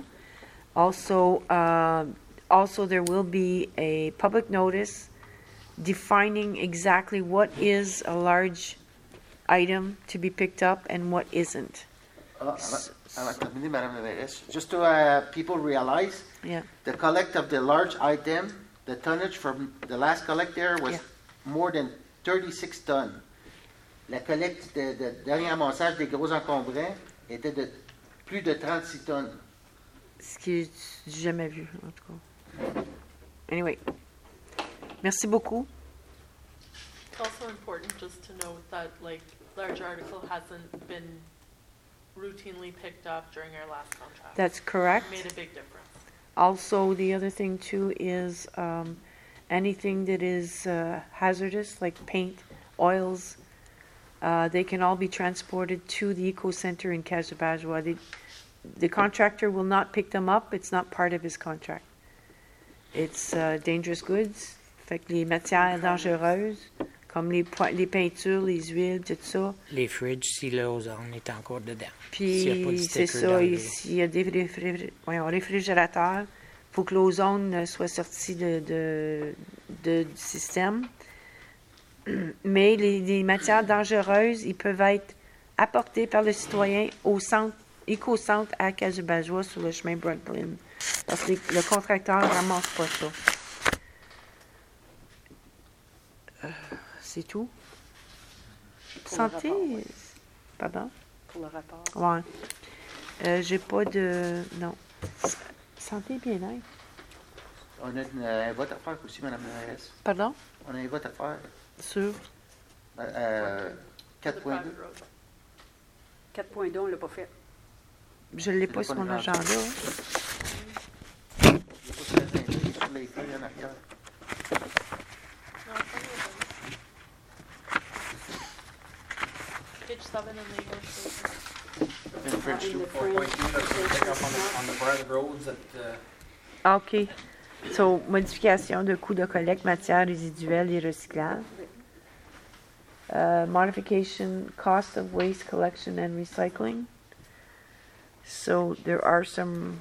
A: Also, uh, also there will be a public notice defining exactly what is a large item to be picked up and what isn't.
H: Uh, avant de terminer, Madame la Mairesse, just to uh, people realize,
A: Yeah.
H: the collect of the large item, the tonnage from the last collect there was
A: Yeah.
H: more than thirty-six tonnes. La collecte de, de dernier amassage des gros encombrants était de plus de trente-six tonnes.
A: Ce qui est jamais vu, en tout cas. Anyway. Merci beaucoup.
D: It's also important just to note that, like, large article hasn't been routinely picked up during our last contract.
A: That's correct.
D: It made a big difference.
A: Also, the other thing too is um, anything that is uh, hazardous, like paint, oils, uh, they can all be transported to the Eco Center in Cajabajwa. The, the contractor will not pick them up. It's not part of his contract. It's uh, dangerous goods. Fait que les matières dangereuses, comme les, po- les peintures, les huiles, tout ça.
E: Les fridges, si l'ozone est encore dedans. S'il y a pas de
A: Puis c'est
E: sticker
A: ça,
E: dans
A: et
E: le-
A: s'il y a des réfrigé- voyons, réfrigérateurs, il faut que l'ozone soit sorti de, de, de- du système. Mais les, les matières dangereuses, ils peuvent être apportées par le citoyen au centre, éco-centre à Cajabajwa sur le chemin Broadbend. Parce que les- le contracteur ne ramasse pas ça. Euh, C'est tout.
B: Pour le
A: Santé.
B: rapport, oui.
A: Pardon?
B: Pour le rapport.
A: Ouais. Euh, j'ai pas de. Non. S- Santé et bien-être.
H: On a une, euh, un vote à faire aussi, Madame la Mairesse.
A: Pardon?
H: On a un vote à faire.
A: Sur.
H: Euh, quatre
D: The
H: point deux.
D: private road.
B: quatre point deux, on ne l'a pas fait.
A: Je l'ai
H: C'est
A: pas
H: pas
A: sur
H: une
A: mon
H: grande
A: agenda. hein.
H: Il est pas sur la tête, il est sur les feuilles en arrière.
D: No, it's on the agenda. Page seven in the English version.
H: In French
B: In
H: too.
B: the
F: Four point two, that's
B: French-
F: what we pick up on the, on the private roads that, uh,
A: Ah, OK. So, modification de coûts de collecte matières résiduelles et recyclables. Uh, modification cost of waste collection and recycling. So, there are some.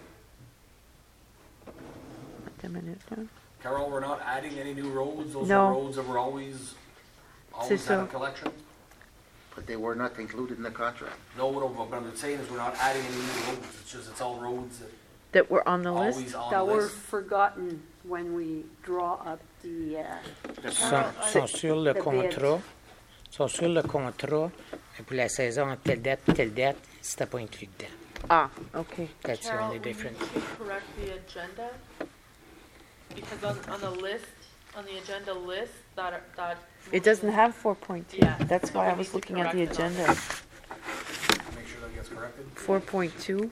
A: Wait a minute, là.
F: Carol, we're not adding any new roads, those
A: No.
F: are roads that were always, always
A: ça.
F: had a collection?
H: But they were not included in the contract.
F: No, what I'm, what I'm saying is we're not adding any new roads, it's just, it's all roads that
A: That were on the list.
F: always on the
B: That were
F: list.
B: forgotten when we draw up the, uh,
E: Sont, sont sur le
B: The bid.
E: contrat. Sont sur le contrat. Et pour la saison, à telle date, telle date, c'était pas inclus dedans.
A: Ah, OK.
E: That's the
D: Carol,
E: only
D: we need
E: difference.
D: to correct the agenda. because on, on the list, on the agenda list, that, are- that.
A: It doesn't have four point two.
D: Yeah.
A: That's why I was
D: We need to
A: looking at the
D: correct it on
A: agenda.
F: Make sure that gets corrected.
A: four point two.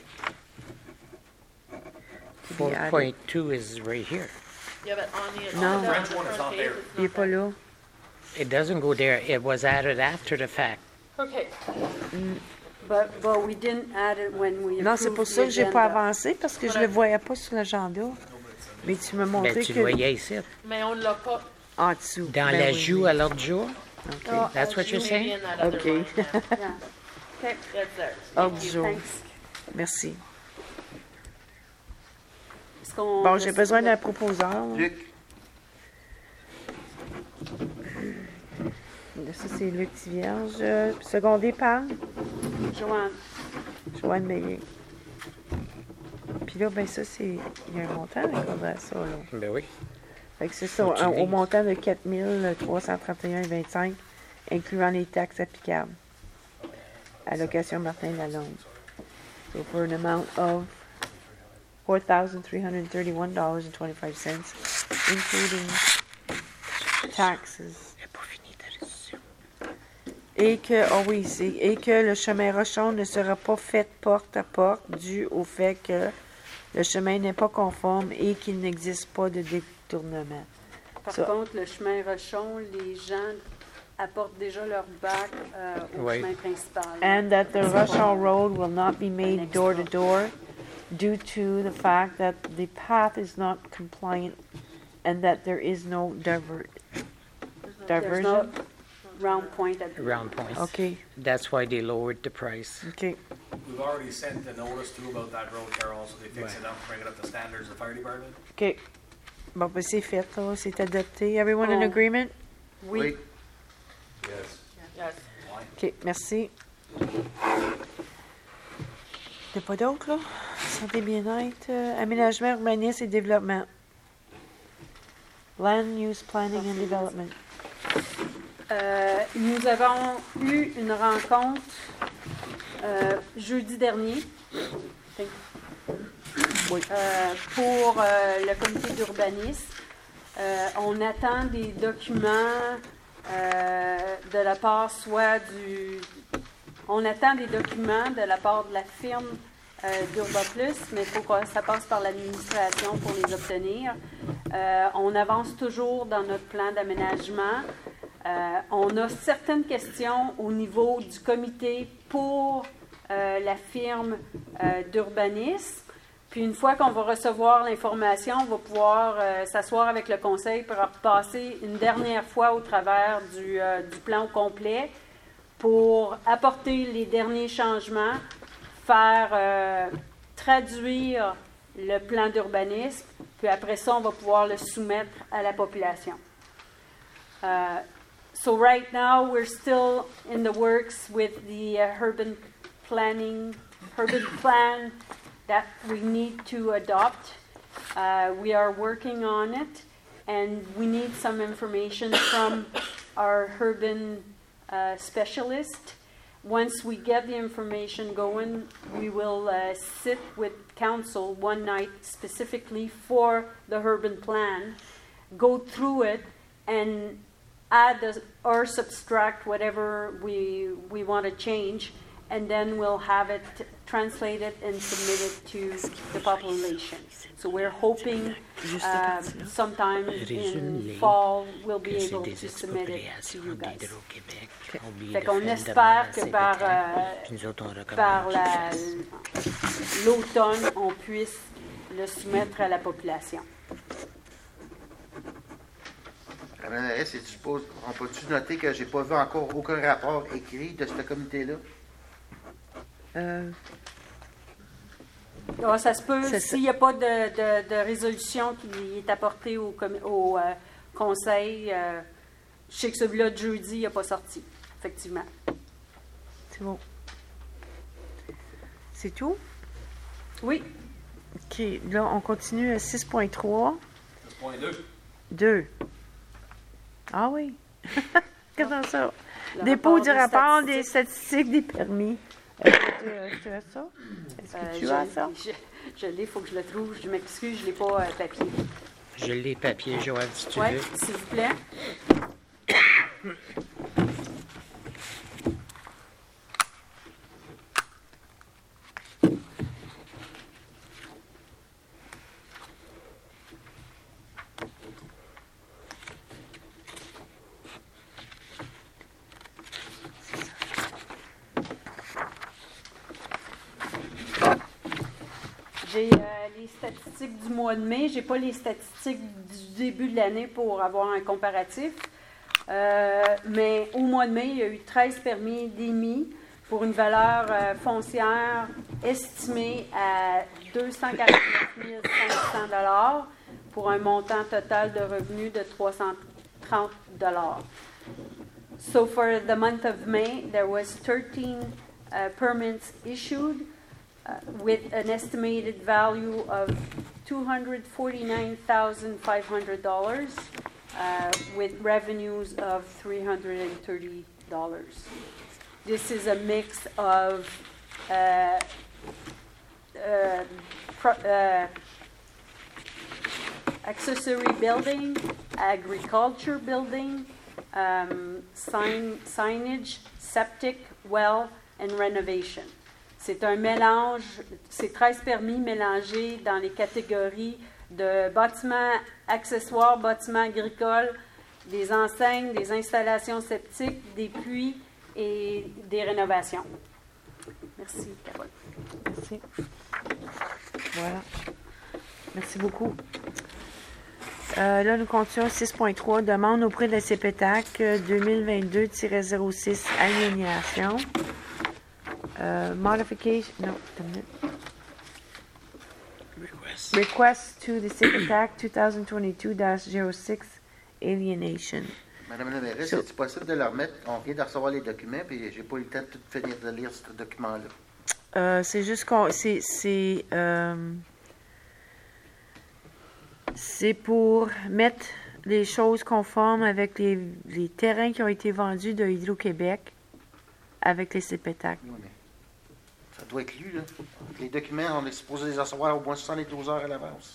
E: Four point two is right here.
D: Yeah, but on the
A: No.
D: agenda, on
F: French
D: the
F: one is
D: front
F: not
D: page,
F: there.
D: it's
A: Il est
D: not
A: pas
D: there.
A: là.
E: It doesn't go there. It was added after the fact.
D: Okay,
B: But, but we didn't add it when we
A: Non, c'est
B: approved
A: pour
B: the
A: ça que j'ai pas
B: agenda.
A: avancé parce que je le voyais pas sur l'agenda. Mais tu me
E: Ben,
A: montrais
E: tu
A: que
E: le voyais ici.
D: mais on l'a pas.
A: en dessous.
E: Dans
A: Ben
E: l'ajout
A: oui, oui.
E: à l'ordre du jour.
A: OK.
B: Oh,
E: That's what you're
D: Maybe
E: saying?
D: in that other
A: Okay.
D: one, yeah.
B: Yeah. Okay,
D: It's there.
A: Ordre
D: Thank
A: du
D: you.
A: jour.
B: thanks.
A: Merci.
B: Est-ce qu'on-
A: Bon, j'ai besoin d'un proposeur. là.
H: Luc,
A: Ça, c'est Luc Tivierge. euh, Secondé par
B: Joanne.
A: Joanne Meillet. Puis là, ben ça, c'est. Il y a un montant à ça, là.
E: Ben oui.
A: Fait que c'est ça,
E: Faut que tu
A: un- au
E: lises.
A: montant de quatre mille trois cent trente et un virgule vingt-cinq, incluant les taxes applicables. Allocation Martin Lalonde. So for an amount of four thousand three hundred thirty-one dollars and twenty-five cents, including taxes.
E: J'ai pas fini de reçu.
A: Et que, oh oui, c'est, et que le chemin Rochon ne sera pas fait porte à porte dû au fait que le chemin n'est pas conforme et qu'il n'existe pas de détournement.
B: Par
A: Ça.
B: contre, le chemin Rochon, les gens apportent déjà leur bac euh, au
E: Oui.
B: chemin principal.
A: And that the Rochon Road will not be made door to door due to the fact that the path is not compliant and that there is no diver-
B: There's no
A: diversion.
B: round point at the
E: Round points.
A: Okay,
E: That's why they lowered the price.
A: okay.
F: We've already sent a notice too about that road, Carol, so they fix it up, bring it up to standards of the fire department.
A: OK. Bon, ben c'est fait, là. C'est adopté. Everyone in
B: Oh.
A: agreement?
B: Oui.
G: Yes.
D: Yes.
A: OK, merci. Il n'y a pas d'autre, là? Santé bien-être, euh, aménagement, urbanisme et développement. Land Use Planning and Development.
B: Euh, nous avons eu une rencontre euh, jeudi dernier
A: Oui.
B: euh, pour euh, le comité d'urbanisme. Euh, on attend des documents euh, de la part soit du... On attend des documents de la part de la firme euh, d'UrbaPlus, mais il faut que ça passe par l'administration pour les obtenir. Euh, on avance toujours dans notre plan d'aménagement. Euh, on a certaines questions au niveau du comité pour euh, la firme euh, d'urbanisme. Puis une fois qu'on va recevoir l'information, on va pouvoir euh, s'asseoir avec le conseil pour repasser une dernière fois au travers du, euh, du plan au complet pour apporter les derniers changements, faire euh, traduire le plan d'urbanisme, puis après ça, on va pouvoir le soumettre à la population. Uh, so right now, we're still in the works with the uh, urban planning, urban plan that we need to adopt. Uh, we are working on it, and we need some information from our urban uh, specialist. Once we get the information going, we will uh, sit with council one night specifically for the urban plan, go through it, and add the, or subtract whatever we we want to change, and then we'll have it translated and submitted to the population. So we're hoping uh, sometime in fall we'll be
E: Que c'est
B: able
E: des
B: to submit it to
E: expropriations
B: you guys.
E: d'Hydro-Québec. Oublié
B: Fait
E: de
B: qu'on
E: faire une
B: espère
E: demande
B: que
E: à
B: par,
E: Saint-Étienne.
B: euh,
E: Puis nous autres, on recommande
B: par
E: qu'ils
B: la-
E: fassent.
B: l'automne, on puisse le soumettre à la population.
H: Madame Harris, et tu supposes- on peut-tu noter que j'ai pas vu encore aucun rapport écrit de ce comité-là?
A: Euh,
B: Ah, ça se peut,
A: C'est ça.
B: s'il n'y a pas de, de- de résolution qui est apportée au, comi- au euh, conseil, euh, je sais que celui-là de jeudi n'a pas sorti, effectivement.
A: c'est bon. C'est tout?
B: Oui,
A: OK, là, on continue à six point trois.
F: six point deux.
A: deux. Ah oui. Comment ça?
B: le
A: Dépôt du
B: des
A: rapport des
B: statistiques,
A: statistiques des permis. Est-ce que tu, euh, tu as ça? Est-ce que
B: euh,
A: tu
B: je,
A: as ça?
B: je, je l'ai, il faut que je le trouve. Je m'excuse, je ne l'ai pas euh, papier.
E: Je l'ai papier, Joël, si tu
B: Oui,
E: veux.
B: s'il vous plaît. J'ai euh, les statistiques du mois de mai. Je n'ai pas les statistiques du début de l'année pour avoir un comparatif. Euh, mais au mois de mai, il y a eu treize permis d'émis pour une valeur euh, foncière estimée à deux cent quarante-neuf mille cinq cents dollars pour un montant total de revenus de trois cent trente dollars. So for the month of May, there was thirteen uh, permits issued uh, with an estimated value of two hundred forty-nine thousand five hundred dollars uh, with revenues of three hundred thirty dollars. This is a mix of uh, uh, pro, uh, accessory building, agriculture building, um, sign, signage, septic, well, and renovation. C'est un mélange, c'est treize permis mélangés dans les catégories de bâtiments accessoires, bâtiments agricoles, des enseignes, des installations septiques, des puits et des rénovations. Merci, Carole.
A: Merci. Voilà. Merci beaucoup. Euh, là, nous continuons six point trois, demande auprès de la C P T A C deux mille vingt-deux zéro six, aliénation. Euh, modification, non, attends une minute.
E: Request.
A: Request to the C P T A C twenty twenty-two dash zero six, alienation.
H: Madame la mairesse,
A: So-
H: est-il possible de le remettre? On vient de recevoir les documents, puis j'ai pas eu le temps de tout finir de lire ce document-là.
A: Euh, c'est juste qu'on. C'est. C'est, euh, c'est pour mettre les choses conformes avec les, les terrains qui ont été vendus de Hydro-Québec avec les C P T A C.
H: Oui, mais ça doit être lu, là. Les documents, on est supposé les recevoir au moins soixante-douze heures à l'avance.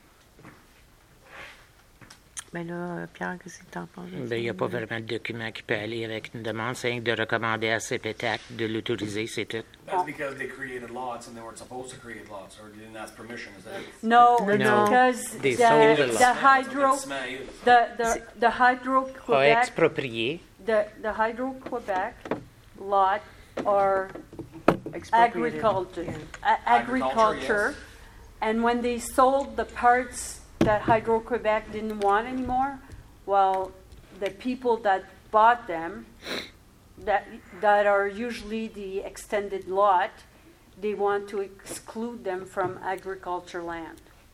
A: Ben là, euh, Pierre, qu'est-ce que tu en penses? de ça?
E: Ben, il n'y a pas vraiment de document qui peut aller avec une demande. C'est rien que de recommander à C P T A C de l'autoriser, c'est tout.
F: That's because they created lots and they weren't supposed to create lots, or didn't ask permission, is that it?
B: No,
A: No,
E: no.
B: because
E: They
B: the,
E: sold a
B: the
E: lot.
B: hydro, the, the, the hydro
E: Pas
B: Quebec,
E: exproprié.
B: the, the hydro Quebec lot are
A: Expropriated.
B: agriculture,
A: Yeah.
B: a-
F: Agriculture,
B: agriculture,
F: yes.
B: and when they sold the parts that Hydro Quebec didn't want anymore, well, the people that bought them, that that are usually the extended lot, they want to exclude them from agriculture land.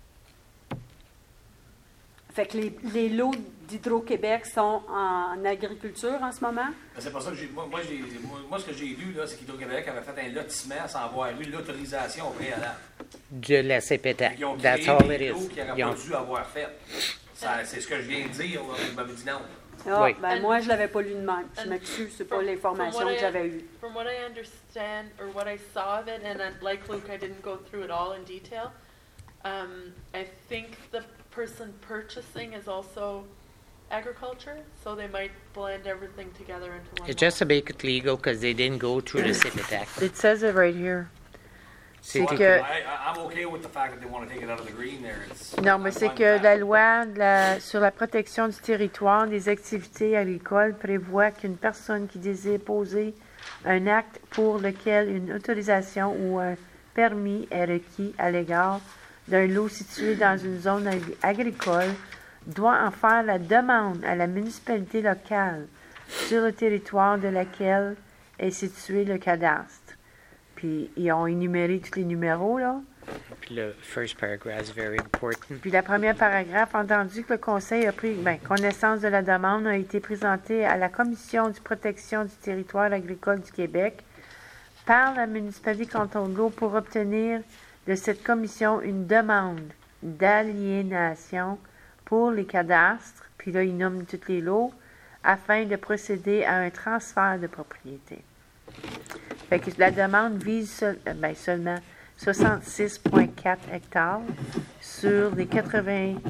B: Fait que les, les lots d'Hydro-Québec sont en agriculture en ce moment.
F: Ben, c'est pas ça que j'ai. Moi, moi, j'ai, moi, moi, ce que j'ai lu, là, c'est qu'Hydro-Québec avait fait un lotissement sans avoir eu l'autorisation au préalable.
E: De la C P T A C.
F: Ils ont
E: That's
F: créé
E: all it
F: des lots
E: is.
F: qu'ils n'auraient
E: Ils
F: pas
E: ont-
F: dû avoir fait. Ça, c'est ce que je viens de dire, là. Vous m'avez dit non.
B: Ah,
E: Oui.
B: ben moi, je l'avais pas lu de même. Je
D: And
B: m'excuse, c'est pas
D: from-
B: l'information
D: from what
B: que
D: I-
B: j'avais eue.
D: From what I understand, or what I saw of it, and then, like Luke, I didn't go through it all in detail. Um, I think the person purchasing is also agriculture, so they might blend everything together into one.
E: It's
D: lot.
E: just to make it legal because they didn't go through the C P T A C.
A: It says it right here.
E: C'est
A: C'est
E: tout.
A: que.
F: I, I, I'm okay with the fact that they want to take it out of the green there. It's,
A: Non, mais
F: I'm
A: c'est
F: fine
A: que
F: with
A: la
F: that.
A: loi de la- sur la protection du territoire des activités agricoles prévoit qu'une personne qui désire poser un acte pour lequel une autorisation ou un permis est requis à l'égard d'un lot situé dans une zone ag- agricole doit en faire la demande à la municipalité locale sur le territoire de laquelle est situé le cadastre. Puis, ils ont énuméré tous les numéros, là.
E: Puis le first paragraph is very important.
A: Puis la première paragraphe, entendu que le Conseil a pris ben, connaissance de la demande, a été présentée à la Commission de protection du territoire agricole du Québec par la municipalité Canton de l'Eau pour obtenir de cette commission une demande d'aliénation pour les cadastres, puis là, il nomme tous les lots, afin de procéder à un transfert de propriété. Fait que la demande vise seul- euh, ben, seulement soixante-six virgule quatre hectares sur les quatre-vingt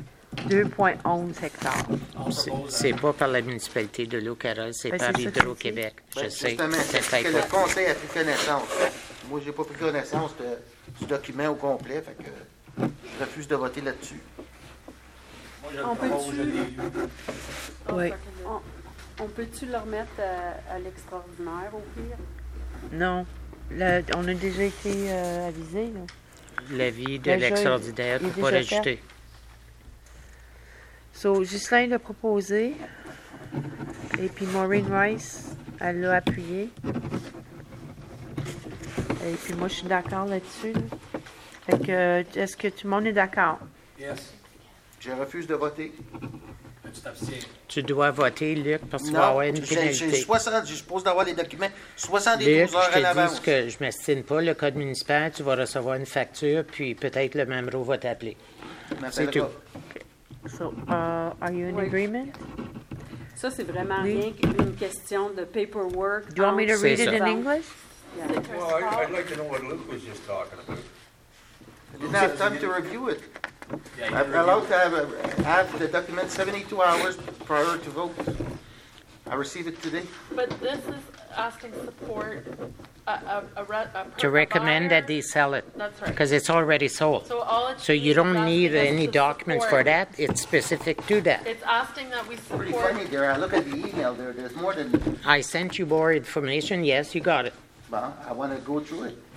A: deux virgule onze hectares.
F: I'll
E: C'est-
F: propose
E: C'est
F: that.
E: pas par la municipalité de l'eau, Carole, c'est
A: Ben,
E: par
A: c'est ça que
E: Hydro-Québec. Je
H: Ben,
E: sais.
H: justement,
E: C'est
H: c'est que
E: peut-être
H: le
E: pas.
H: conseil a pris connaissance. Moi, j'ai pas pris connaissance de- du document au complet, fait que je refuse de voter là-dessus.
F: Moi, je
B: On
F: le propose,
B: peut-tu-
F: je l'ai lu.
A: Oui.
B: On, on peut-tu le remettre à, à l'extraordinaire au pire?
A: Non. Là, on a déjà été euh, avisé. Là.
E: L'avis de
A: Déjà,
E: l'extraordinaire,
A: il est
E: tu peux pas
A: déjà
E: rajouter.
A: So, Ghislain l'a proposé. Et puis Maureen Rice, elle l'a appuyé. Et puis moi, je suis d'accord là-dessus. là. Fait que, euh, est-ce que tout le monde est d'accord?
F: Yes.
H: Je refuse de voter.
F: Tu t'abstiens.
E: Tu dois voter, Luc, parce que tu vas avoir une
H: j'ai- j'ai
E: pénalité.
H: soixante, je suppose d'avoir les documents
E: Luc,
H: soixante-douze heures
E: je
H: à
E: te dis
H: l'avance.
E: que je m'estime pas le code municipal, tu vas recevoir une facture, puis peut-être le membre va t'appeler.
H: Je m'appellerai
E: c'est tout.
H: pas.
A: So, uh, are you in
B: Oui.
A: agreement?
B: Ça, c'est vraiment
A: Oui.
B: rien qu'une question de paperwork.
A: Do you want me to
B: entre-
A: read
E: C'est
A: it
E: ça.
A: in English?
B: Yeah.
G: Well, I- I'd like to know what Luke was just talking about.
H: I didn't have time to review it.
F: Yeah, you
H: I'm
F: can review
H: allowed
F: it.
H: to have, a- have the document seventy-two hours prior to vote. I received it today.
D: But this is asking support, a, a, a, re- a.
E: To
D: per-
E: recommend
D: buyer.
E: that they sell it,
D: That's right.
E: because it's already sold.
D: So all it's.
E: So you
D: doing is
E: don't need
D: asking us
E: any
D: to
E: documents for
D: support-
E: that, it's specific to that.
D: It's asking that we
H: Pretty
D: support.
H: funny there. I look at the email there. There's more than,
E: I sent you more information, yes, you got it.
H: well, I want to go through it.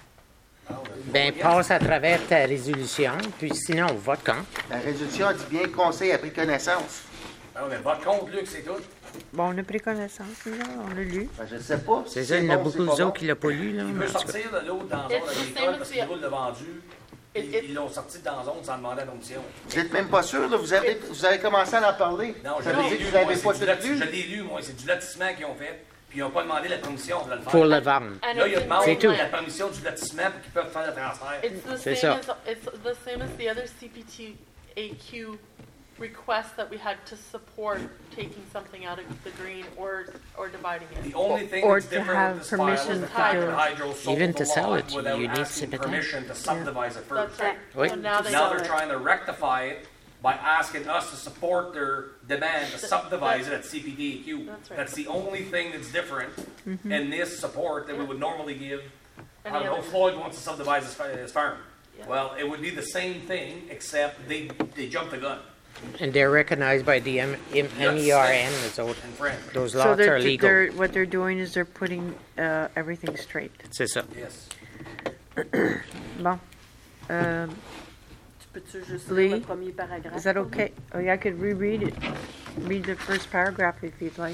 E: Ben, passe à travers ta résolution, puis sinon, on vote contre.
H: La résolution dit bien que le conseil a pris connaissance.
F: Ben, on vote contre, Luc, c'est tout.
A: Bon, on a pris connaissance, là, on l'a lu.
H: Ben, je ne sais pas.
E: C'est
H: si
E: ça, il y en a
H: bon,
E: beaucoup
H: c'est pas
E: d'eux
H: bon.
E: qui l'ont pas lu, là.
F: Il
E: mais
F: veut
E: en tout cas.
F: sortir de l'eau dans la zone
D: It's the
F: agricole
D: same
F: parce
D: as
F: qu'il
D: the-
F: roule le vendu.
D: It-
F: Ils
D: it-
F: ils l'ont sorti dans la zone sans demander la permission.
H: Vous n'êtes même pas sûr, là? Vous avez, vous avez commencé à en parler.
F: Non, je
H: Ça veut
F: l'ai
H: dire que
F: lu,
H: vous
F: moi,
H: n'avez
F: c'est
H: pas
F: du
H: tout
F: loti-
H: lu.
F: je l'ai lu, moi, c'est du lotissement qu'ils ont fait, puis ils n'ont pas demandé la permission de le faire.
E: Pour le vendre.
D: and
F: Là,
D: it's
F: ils
D: in
F: demandent
E: C'est tout.
F: la permission du lotissement pour qu'ils peuvent faire le transfert.
D: It's the
E: C'est
D: same
E: ça.
D: as, it's the same as the other C P T A Q request that we had to support taking something out of the green or, or dividing it.
F: The only thing
A: Or
F: that's
A: to
F: different
A: have
F: with this file is
A: permission
F: the
D: to
F: fact
D: do
F: that
D: it.
F: Hydro sold
E: Even
F: the
E: to sell
F: lot
E: it,
F: without
E: you need
F: asking
E: sympathy.
F: permission to subdivise it first.
D: That's right.
E: Oui.
D: So now they
F: Now
D: sell
F: they're
D: it.
F: trying to rectify it by asking us to support their demand to
D: Th-
F: subdivise it
D: that's-
F: at C P D A Q.
D: That's right.
F: That's the only thing that's different in this support that we would normally give. I
D: Any
F: don't know,
D: other-
F: Floyd wants to subdivise his, fa- his farm.
D: Yeah.
F: Well, it would be the same thing, except they, they jumped the gun
E: And they're recognized by the M- M- MERN, so
F: in France.
E: those
A: So
E: lots
A: they're,
E: are legal.
A: they're, what they're doing is they're putting uh, everything straight.
E: C'est ça.
F: Yes.
A: Bon. Um,
B: Tu peux-tu juste
A: Lee,
B: lire le premier paragraphe?
A: is that okay? Oh, yeah, I could reread it. Read the first paragraph if you'd like.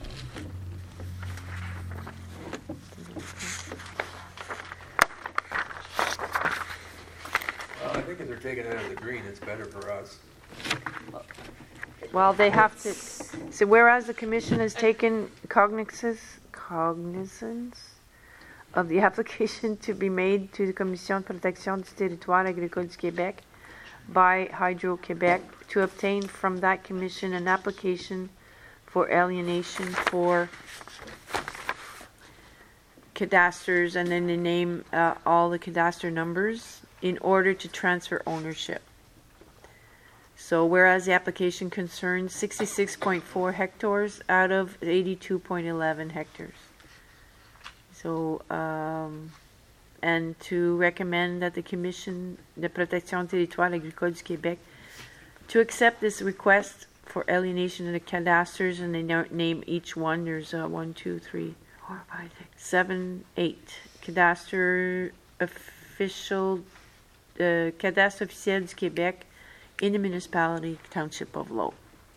G: Well, I think if they're taking it out of the green, it's better for us.
A: Well, they have to, so whereas the commission has taken cognizance, cognizance of the application to be made to the Commission de protection du territoire agricole du Québec by Hydro-Québec to obtain from that commission an application for alienation for cadasters, and then they name uh, all the cadastre numbers in order to transfer ownership. So whereas the application concerns sixty-six point four hectares out of eighty-two point one one hectares. So, um, and to recommend that the Commission de protection du territoire agricole du Québec to accept this request for alienation of the cadasters, and they no- name each one. There's uh, one, two, three, four, five, six, seven, eight cadastre official, uh, cadastre officiel du Québec in the municipality township of Low.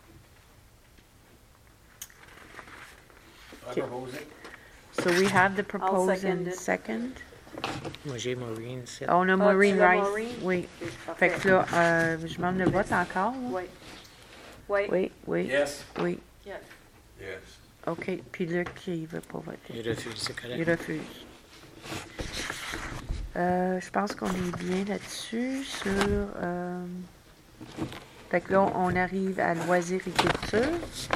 F: I
A: Okay.
F: propose it.
A: So we have the proposed
B: second
A: and
B: it.
A: second.
E: Moi, j'ai Maureen, c'est...
A: Oh, no,
B: Ah,
A: Maureen
B: tu l'as,
A: Rice.
B: Maureen?
A: Oui.
B: Parfait.
A: Fait que là, euh, je demande le vote encore. là.
B: Oui. Oui.
A: Oui, oui,
F: Yes.
A: oui.
D: Yes.
G: Yes.
A: OK. Puis Luc, il veut pas voter.
E: Il refuse, c'est correct.
A: Il refuse. Euh, je pense qu'on est bien là-dessus sur... Euh, fait que là, on arrive à loisir-écriture.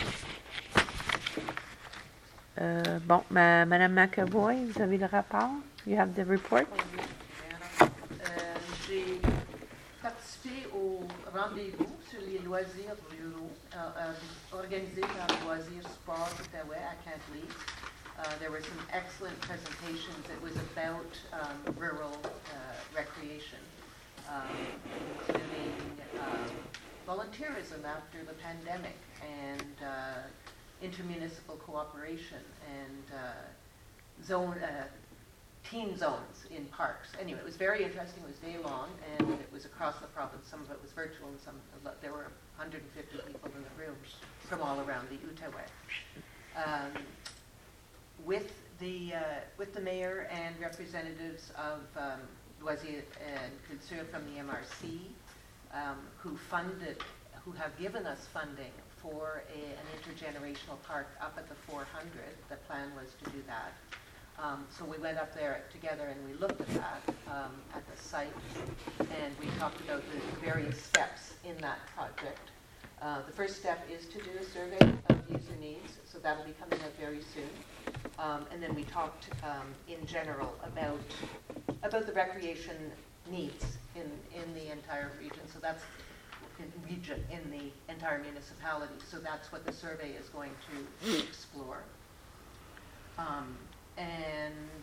A: Euh, bon, ma, Madame McAvoy, vous avez le rapport? You have the report?
I: Euh, J'ai participer au rendez-vous sur les loisirs ruraux euh, euh, organisé par Loisirs Sport Outaouais à Cantley. Uh, there were some excellent presentations. It was about um, rural uh, recreation, um, including uh, volunteerism after the pandemic and uh, intermunicipal cooperation and uh, zone uh, teen zones in parks. Anyway, it was very interesting. It was day long, and it was across the province. Some of it was virtual, and some there were one hundred fifty people in the room from all around the Outaouais. Um, with the uh, with the mayor and representatives of um, Loisirs and Culture from the M R C, um, who funded, who have given us funding for a, an intergenerational park up at the four hundred. The plan was to do that. Um, so we went up there together and we looked at that um, at the site, and we talked about the various steps in that project. Uh, the first step is to do a survey of user needs, so that'll be coming out very soon. Um, and then we talked um, in general about about the recreation needs in, in the entire region. So that's in region in the entire municipality. So that's what the survey is going to explore. Um, and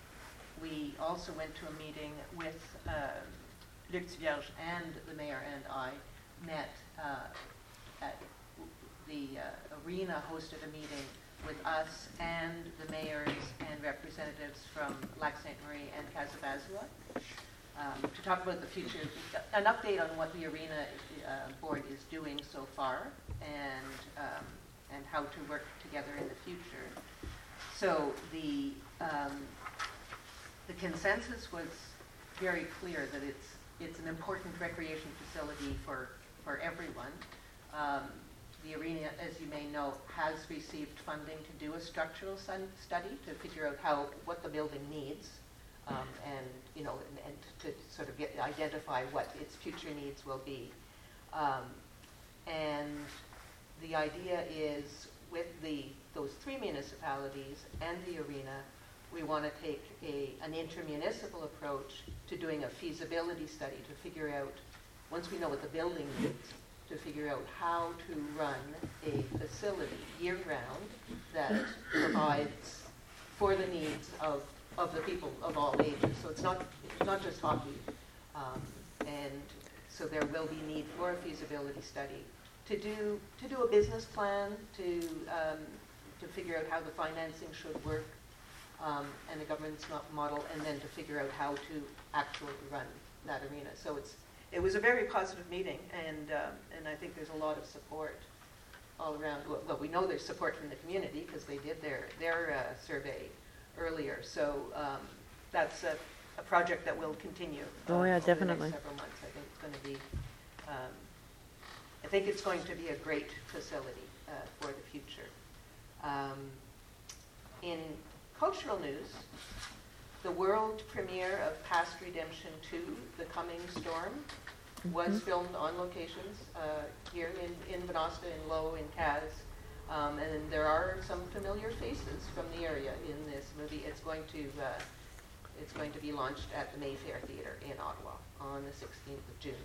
I: we also went to a meeting with uh, Luc Vierge, and the mayor and I met uh, at the uh, arena, hosted a meeting with us and the mayors and representatives from Lac Sainte Marie and Casabazua um, to talk about the future, an update on what the arena uh, board is doing so far, and um, and how to work together in the future. So the um, the consensus was very clear that it's it's an important recreation facility for for everyone. Um, the arena, as you may know, has received funding to do a structural sun- study to figure out how what the building needs, um, and you know, and, and to sort of get, identify what its future needs will be. Um, and the idea is, with the those three municipalities and the arena, we want to take a an intermunicipal approach to doing a feasibility study to figure out, once we know what the building needs, to figure out how to run a facility year-round that provides for the needs of, of the people of all ages. So it's not it's not just hockey, um, and so there will be need for a feasibility study to do to do a business plan, to um, to figure out how the financing should work, um, and the governance model, and then to figure out how to actually run that arena. So it's It was a very positive meeting, and um, and I think there's a lot of support all around. Well, well we know there's support from the community because they did their their uh, survey earlier. So um, that's a, a project that will continue. Uh,
A: oh yeah,
I: over
A: definitely.
I: The next several months, I think it's going to be. Um, I think it's going to be a great facility uh, for the future. Um, in cultural news, the world premiere of Past Redemption two, The Coming Storm, was mm-hmm. filmed on locations uh, here in, in Venosta, in Low, in Caz. Um, and there are some familiar faces from the area in this movie. It's going to uh, it's going to be launched at the Mayfair Theatre in Ottawa on the sixteenth of June.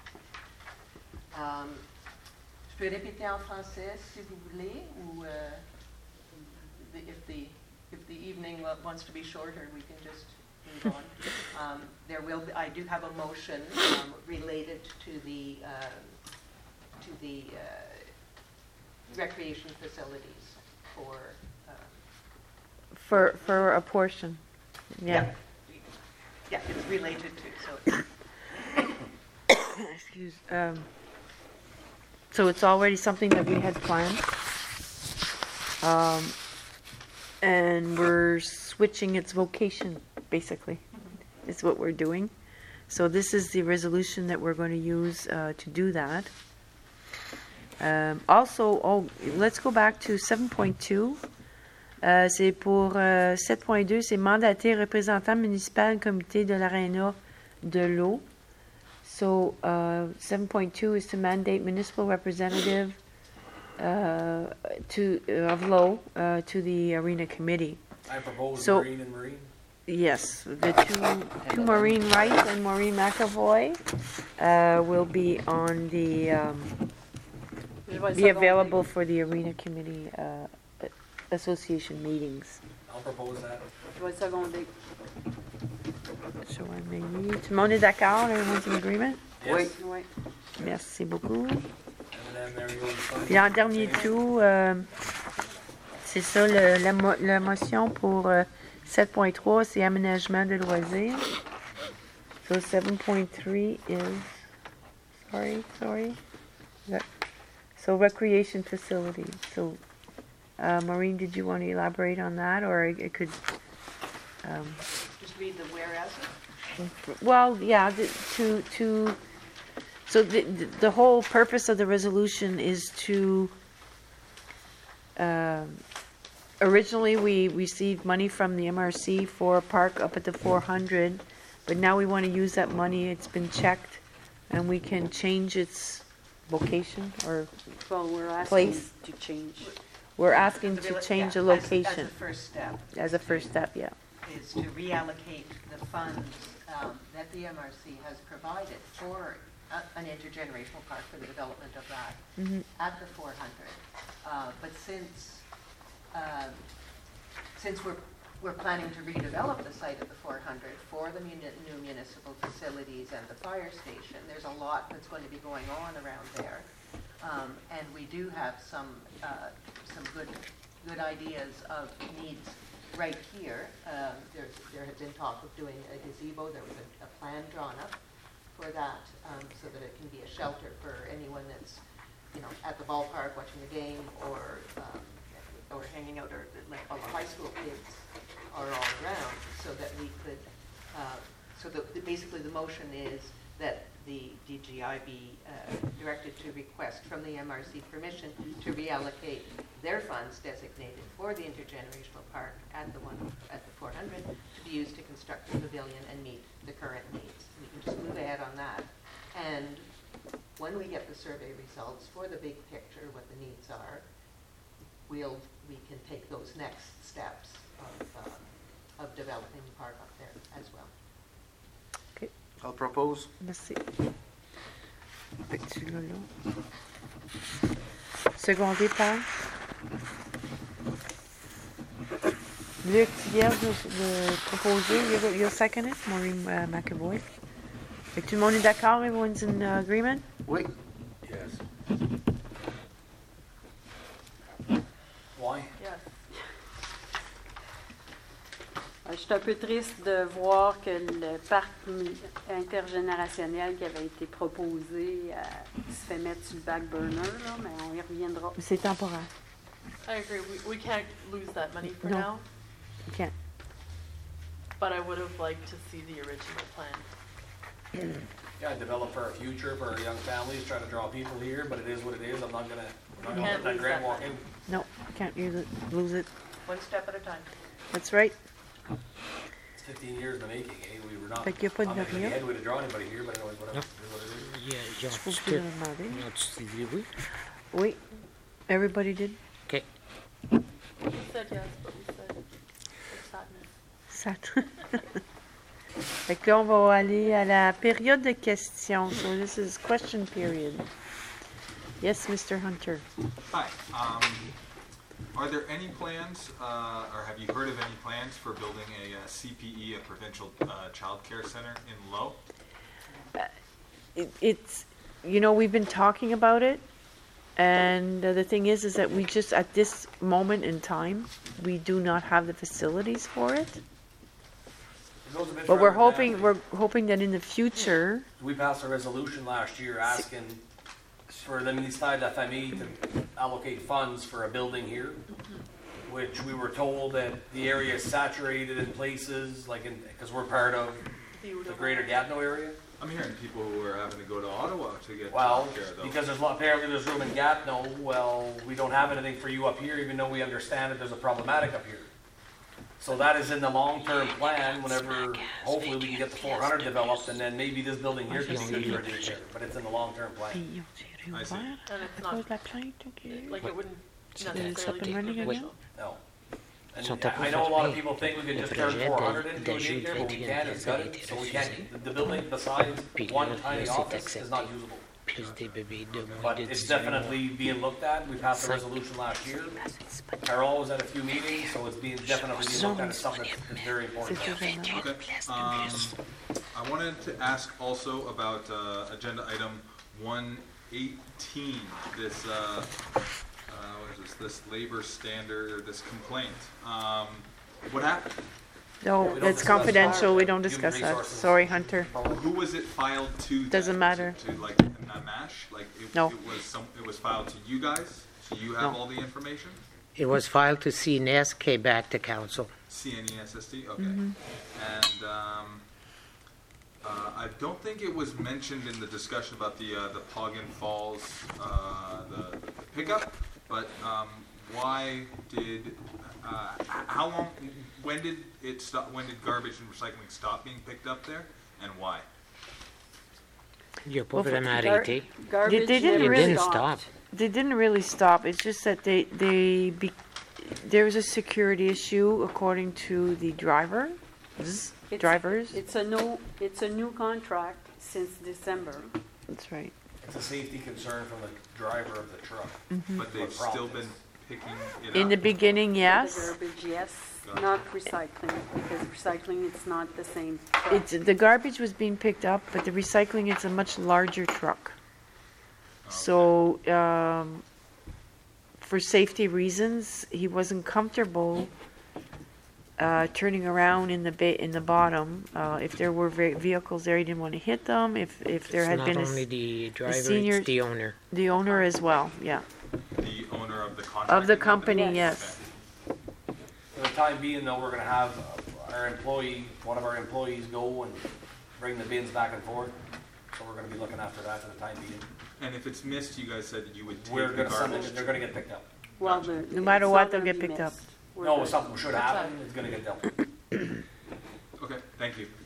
I: Um, je peux répéter en français si vous voulez, ou uh, the, if the If the evening wants to be shorter, we can just move on. Um, there will be, I do have a motion um, related to the uh, to the uh, recreation facilities for uh,
A: for for a portion. Yeah.
I: Yeah, yeah it's related to. So.
A: Excuse. Um, so it's already something that we had planned. Um, And we're switching its vocation, basically, mm-hmm. is what we're doing. So this is the resolution that we're going to use uh, to do that. Um, also, oh, let's go back to seven point two. Euh, c'est pour euh, sept point deux, c'est mandater représentant municipal comité de l'Arena de l'eau. So uh, seven point two is to mandate municipal representative Uh, to uh, of Low uh, to the arena committee.
F: I propose
A: So-
F: Marine and Marine.
A: Yes, the two, two Maureen Wright and Maureen McAvoy uh, will be on the, um,
B: Je vais
A: be
B: seconder.
A: available for the Arena Committee uh, Association meetings.
F: I'll propose that.
B: Je vais seconder.
A: So I may need- Tout le monde est d'accord? Everyone's in agreement?
H: Oui.
B: Oui.
A: Merci beaucoup.
F: And then there you go. sign.
A: Puis en dernier tout, euh, c'est ça, le- la, mo- la motion pour euh, sept point trois, c'est aménagement de loisirs. So seven point three is, sorry, sorry. That- So recreation facilities. So, uh, Maureen, did you want to elaborate on that, or it could, um,
I: Just read the whereas.
A: well, yeah, the- to, to, so the, the- the whole purpose of the resolution is to, um, originally, we received money from the M R C for a park up at the four hundred, but now we want to use that money, it's been checked, and we can change its location, or
B: Well, we're asking
A: Place.
B: to change.
A: we're asking to change the
I: Yeah, as- As
A: location
I: a first step,
A: as a first step, yeah.
I: is to reallocate the funds um, that the M R C has provided for a- an intergenerational park for the development of that
A: Mhm.
I: at the four hundred. Uh, But since, um, since we're, we're planning to redevelop the site of the four hundred for the muni- new municipal facilities and the fire station, there's a lot that's going to be going on around there. Um, And we do have some, uh, some good, good ideas of needs right here. Um, There's, there had been talk of doing a gazebo, there was a, a plan drawn up for that, um, so that it can be a shelter for anyone that's, you know, at the ballpark watching the game, or, um, or hanging out, or like all the high school kids are all around, so that we could, uh, so that, basically the motion is that the D G I be uh, directed to request from the M R C permission to reallocate their funds designated for the intergenerational park at the one, at the four hundred, to be used to construct the pavilion and meet the current needs. We can just move ahead on that. And when we get the survey results for the big picture, what the needs are, we'll, we can take those next steps of, uh, of developing the park up there as well.
H: I'll propose.
A: Merci. Petit lolo. Secondé par Luc, tu viens de, de proposer. You'll, you'll second it, Maureen uh, McAvoy. Fait que tout le monde est d'accord? Everyone's in uh, agreement?
H: Oui.
F: Yes. Why?
D: Yes.
B: Euh, Je suis un peu triste de voir que le parc mi- intergénérationnel qui avait été proposé euh, se fait mettre sur le back burner, là, mais on y reviendra.
A: C'est temporaire.
D: I agree. We, we can't lose that money for
A: No.
D: now,
A: You can't.
D: but I would have liked to see the original plan.
F: Yeah, develop for our future, for our young families, try to draw people here, but it is what it is. I'm not gonna, I'm not gonna
D: Can't
F: let that
D: lose
F: grant
D: that
F: walk
D: money.
F: in.
A: No, can't use it, lose it.
I: One step at a time.
A: That's right.
F: It's fifteen years in the making, eh? We were not,
A: Fait qu'il y a pas de
F: not making
A: rien.
F: any headway to draw anybody here, but anyways, whatever.
E: No.
F: It is what it is.
E: Yeah, ils
A: Je
E: ont
A: trouve
E: dit
A: que
E: que-
A: je demandé.
E: ils ont dit oui.
A: Oui. Everybody did.
E: OK.
D: We said yes, but we said it's sadness.
A: Ça. Fait que là, on va aller à la période de questions. So this is question period. Yes, Mister Hunter.
J: Hi. Um, are there any plans, uh, or have you heard of any plans for building a uh, C P E, a provincial uh, child care center in Low?
A: It, it's, you know, we've been talking about it, and uh, the thing is, is that we just, at this moment in time, we do not have the facilities for it.
F: It goes a bit
A: But we're
F: further than
A: hoping,
F: that.
A: we're hoping that in the future,
F: We passed a resolution last year asking for the Ministère de la Famille to allocate funds for a building here, which we were told that the area is saturated in places, like in, because we're part of the greater Gatineau area.
J: I'm hearing people who are having to go to Ottawa to get
F: Well,
J: child care, though.
F: because there's, lo- apparently there's room in Gatineau, well, we don't have anything for you up here, even though we understand that there's a problematic up here. So that is in the long-term plan, whenever, hopefully we can get the four hundred developed, and then maybe this building here could be good for a daycare, but it's in the long-term plan.
A: ils ont tiré
J: I see.
A: ouvert
D: And
A: à
D: it's
A: cause
D: not,
A: de la plainte. ok.
D: like, it wouldn't
E: It's
D: necessarily
A: up and
D: be
A: running again?
D: provincial.
F: No. And
E: Sont
F: I I know a lot of
E: approuvé.
F: people think we could
E: Le
F: just turn
E: projet
F: four
E: de-
F: hundred into a
E: d'ajout de
F: daycare, but we
E: vingt et un
F: can't, it's
E: pièces a
F: got
E: été
F: it, so we
E: refusé.
F: can't, the building besides
E: Puis
F: one
E: là,
F: tiny
E: là, c'est
F: office is not
E: accepté.
F: usable.
E: Plus des bébés de moins
F: But
E: de
F: it's
E: dix-huit mois.
F: definitely being looked at, we passed a
E: Cinq.
F: resolution last year. Carol was at a few meetings, so it's being, definitely being looked at as something that's that's very important.
J: Okay. Um, I wanted to ask also about uh, agenda item one eighteen, this, uh, uh, what is this, this labor standard, or this complaint. Um, What happened?
A: No,
F: We don't
A: it's
F: discuss
A: confidential, we don't
F: human
A: discuss that.
F: resources.
A: Sorry, Hunter.
J: Who was it filed to? then?
A: Doesn't
J: Was
A: matter.
J: it to like a MASH? Like it,
A: No.
J: it was some, it was filed to you guys? So you have
A: No.
J: all the information?
E: It was filed to C N S, came back to council.
J: C N E S S T? Okay.
A: Mm-hmm.
J: And um, uh, I don't think it was mentioned in the discussion about the uh, the Poggin Falls uh, the, the pickup, but um, why did uh, h- how long? When did it stop? When did garbage and recycling stop being picked up there, and why?
E: Il n'a pas
A: Well, for-
E: vraiment
B: Gar-
E: arrêté.
B: Garbage
A: They didn't
B: never
A: really
E: Didn't
B: stopped.
E: stop.
A: They didn't really stop. It's just that they they be, there was a security issue according to the driver.
B: It's-
A: Drivers.
B: It's a new, it's a new contract since December.
A: That's right.
F: It's a safety concern from the driver of the truck.
J: But they've
F: What
J: still
F: profits?
J: been picking it
A: In
J: up.
A: the beginning,
B: The
A: yes.
B: garbage, yes,
J: Gotcha.
B: not recycling, because recycling, it's not the same. truck.
A: It's the garbage was being picked up, but the recycling it's a much larger truck. So um, for safety reasons, he wasn't comfortable uh, turning around in the ba- in the bottom. Uh, if there were ve- vehicles there, he didn't want to hit them. If if there
E: It's
A: had
E: not
A: been a s
E: only the driver,
A: senior-
E: it's the owner.
A: the owner as well, yeah,
J: The owner of the contract.
A: of the company, yes.
F: For the time being, though, we're gonna have uh, our employee, one of our employees go and bring the bins back and forth. So we're gonna be looking after that for the time being.
J: And if it's missed, you guys said that you would take
F: We're
J: the
F: gonna send
J: garbage.
F: them, they're gonna get picked up.
B: Well, the-
A: No matter
B: it's
A: what,
B: not
A: they'll
B: gonna
A: get
B: be
A: picked up.
B: missed. We're
F: No,
B: good.
F: if something should happen, it's gonna get dealt with.
J: Okay, thank you.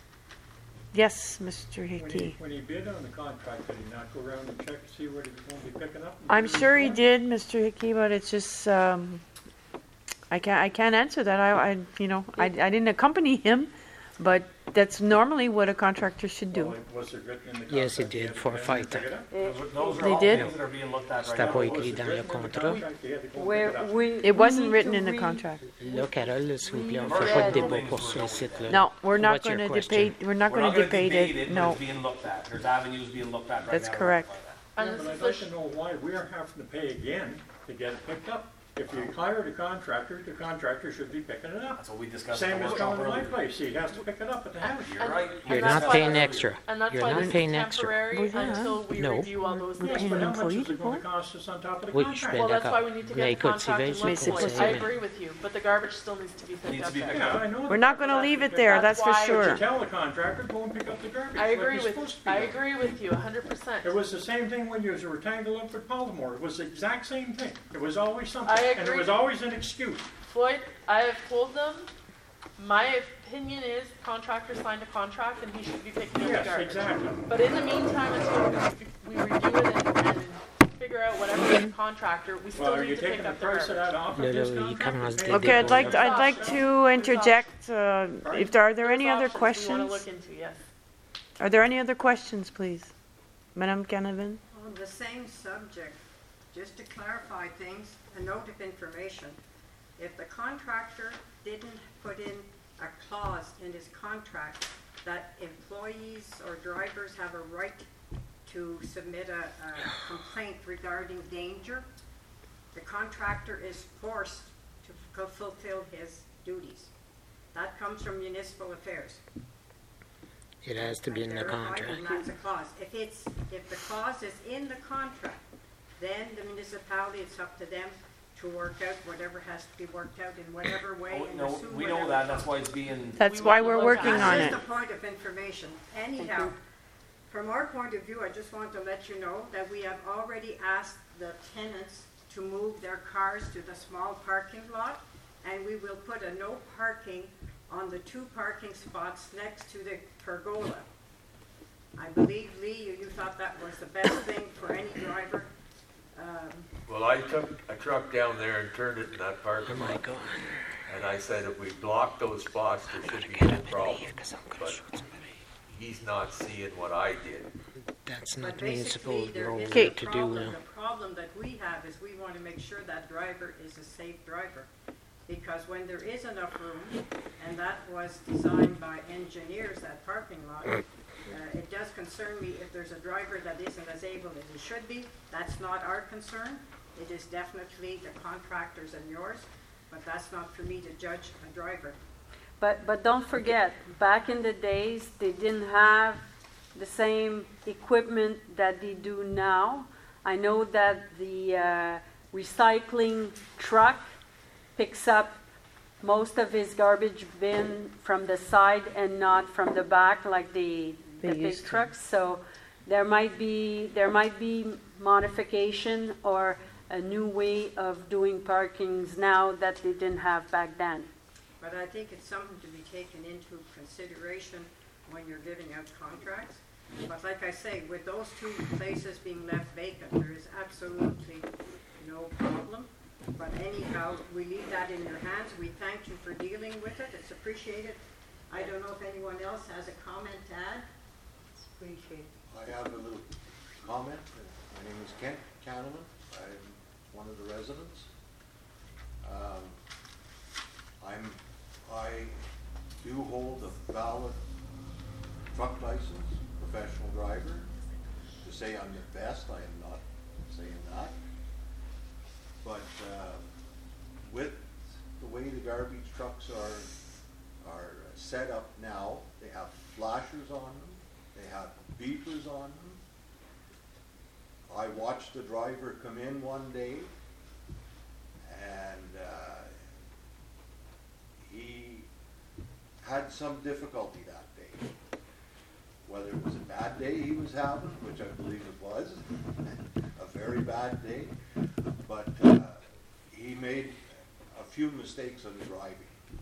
A: Yes, Mister
K: When he,
A: Hickey.
K: when he bid on the contract, did he not go around and check to see what he was going to be picking up?
A: I'm sure he did, Mister Hickey, but it's just um, I can't I can't answer that. I, I you know I, I didn't accompany him, but that's normally what a contractor should do.
K: Well, was it written in the contract?
E: Yes, it
K: he
E: did,
K: had to
E: for
K: go in and
E: fight.
K: pick it up?
B: Eh,
F: Those are
A: They
F: all
A: did?
F: things that are being looked at right
E: C'était
F: now.
E: pas
K: Was
E: écrit
K: it
E: dans le
K: written in the
E: contrat.
K: contract he had to go and pick
B: Where
K: it up?
B: we.
A: It
B: we
A: wasn't
B: need
A: written
B: to
A: in the
B: read-
A: contract.
E: Là, Carole, s'il vous plaît, on ne
B: We
E: fait pas de
B: read-
E: débat pour ce site-là.
A: No, we're not
E: What's your
A: going to
E: question?
A: debate. We're not
F: We're
A: going
F: not
A: to
F: gonna
A: debate
F: debate
A: it.
F: it, but
A: No,
F: it's being looked at. There's avenues being looked at right now.
A: that's
F: to
A: correct.
F: rectify that.
K: Yeah,
D: And
K: but
D: this
K: I'd
D: is
K: like
D: the
K: to know why we're having to pay again to get it picked up. If you hired a contractor, the contractor should be picking it up.
F: That's what we discussed. at
K: Same
F: the
K: as
F: workshop
K: going to my
F: earlier.
K: place, he has to pick it up at the house.
F: You're right.
E: You're
D: And that's
E: not
D: why-
E: paying extra.
D: And that's
E: You're
D: why
E: not
D: this is
E: paying extra.
D: temporary
A: Well, yeah.
D: until we
E: No.
D: review all those
A: We're
K: Yes,
D: things.
A: paying
K: but
A: an
K: how much is
A: employee
K: it going
A: for
K: to cost us on top of the
E: Oui, je
K: contract?
E: suis
D: Well, that's
E: d'accord.
D: why we need to
E: Mais
D: get the
E: écoute,
D: contract
E: Sylvain,
D: and
E: c'est
D: look
E: pour
D: for it.
E: ça.
D: I agree with you, but the garbage still needs to be
F: Needs
D: picked
F: to
D: up
F: be
D: there.
F: picked
K: Yeah,
F: up.
K: I know.
A: We're not going to leave it there. That's for
D: why-
K: But you
A: sure.
K: tell the contractor, go and pick up the garbage.
D: I
K: like
D: agree
K: you're
D: with,
K: supposed to be
D: I
K: doing.
D: agree with you, a hundred percent.
K: It was the same thing when you was a rectangle up at Baltimore. It was the exact same thing. It was always something.
D: I
K: And it
D: agree.
K: was always an excuse.
D: Floyd, I have told them, my opinion is contractor signed a contract and he should be picking up the
K: Yes,
D: garbage.
K: exactly.
D: But in the meantime, until we we review it and, and figure out whatever is the contractor, we
K: Well,
D: still
K: are
D: need
K: you
D: to pick
K: taking the
D: up the
K: price of
D: garbage.
K: that off
E: Là,
K: of this
E: là, il
K: contract?
E: commence
K: Pay
E: des
K: the
A: Okay, I'd like
K: bill.
A: to, I'd like to interject. Uh, if there are there any
D: There's
A: other
D: options we wanna
A: questions?
D: look into, yes.
A: Are there any other questions, please, Madame Canavan?
L: On the same subject, just to clarify things, a note of information. If the contractor didn't put in a clause in his contract that employees or drivers have a right to submit a, a complaint regarding danger, the contractor is forced to f- fulfill his duties. That comes from municipal affairs.
E: It has to be in the
L: Verified,
E: contract.
L: And that's a clause. If it's, if the clause is in the contract, then the municipality, it's up to them to work out whatever has to be worked out in whatever way
F: Oh,
L: and
F: no,
L: assume
F: we know
L: whatever
F: that, that's
L: cost.
F: why it's being,
A: That's
D: We
A: why
D: want
A: we're
D: to look
A: working
D: at
A: on
L: That's
A: it.
L: just a point of information. Anyhow, from our point of view, I just want to let you know that we have already asked the tenants to move their cars to the small parking lot, and we will put a no parking on the two parking spots next to the pergola. I believe, Lee, you, you thought that was the best thing for any driver. Um,
G: Well, I took a truck down there and turned it in that
E: Oh
G: parking
E: my
G: lot.
E: God.
G: And I said, if we block those spots, there should be no problem. But he's not seeing what I did.
E: That's
L: But
E: not
L: basically,
E: municipal
L: there
E: road
L: is
E: to
L: a
E: do.
L: problem.
E: uh,
L: The problem that we have is we want to make sure that driver is a safe driver. Because when there is enough room, and that was designed by engineers, that parking lot, uh, it does concern me if there's a driver that isn't as able as he should be. That's not our concern. It is definitely the contractors and yours, but that's not for me to judge a driver.
B: But, but don't forget, back in the days, they didn't have the same equipment that they do now. I know that the uh, recycling truck picks up most of his garbage bin from the side and not from the back like the, the
A: They
B: big
A: used to.
B: trucks. So there might be there might be modification or a new way of doing parkings now that they didn't have back then.
L: But I think it's something to be taken into consideration when you're giving out contracts. But like I say, with those two places being left vacant, there is absolutely no problem. But anyhow, we leave that in your hands. We thank you for dealing with it. It's appreciated. I don't know if anyone else has a comment to add. It's appreciated.
M: I have a little comment. My name is Kent Kahneman. I'm one of the residents. Um, I'm, I do hold a valid truck license, professional driver. To say I'm the best, I am not saying that. But uh, with the way the garbage trucks are are set up now, they have flashers on them, they have beepers on them. I watched the driver come in one day, and uh, he had some difficulty that day. Whether it was a bad day he was having, which I believe it was, a very bad day, but uh, he made a few mistakes on driving.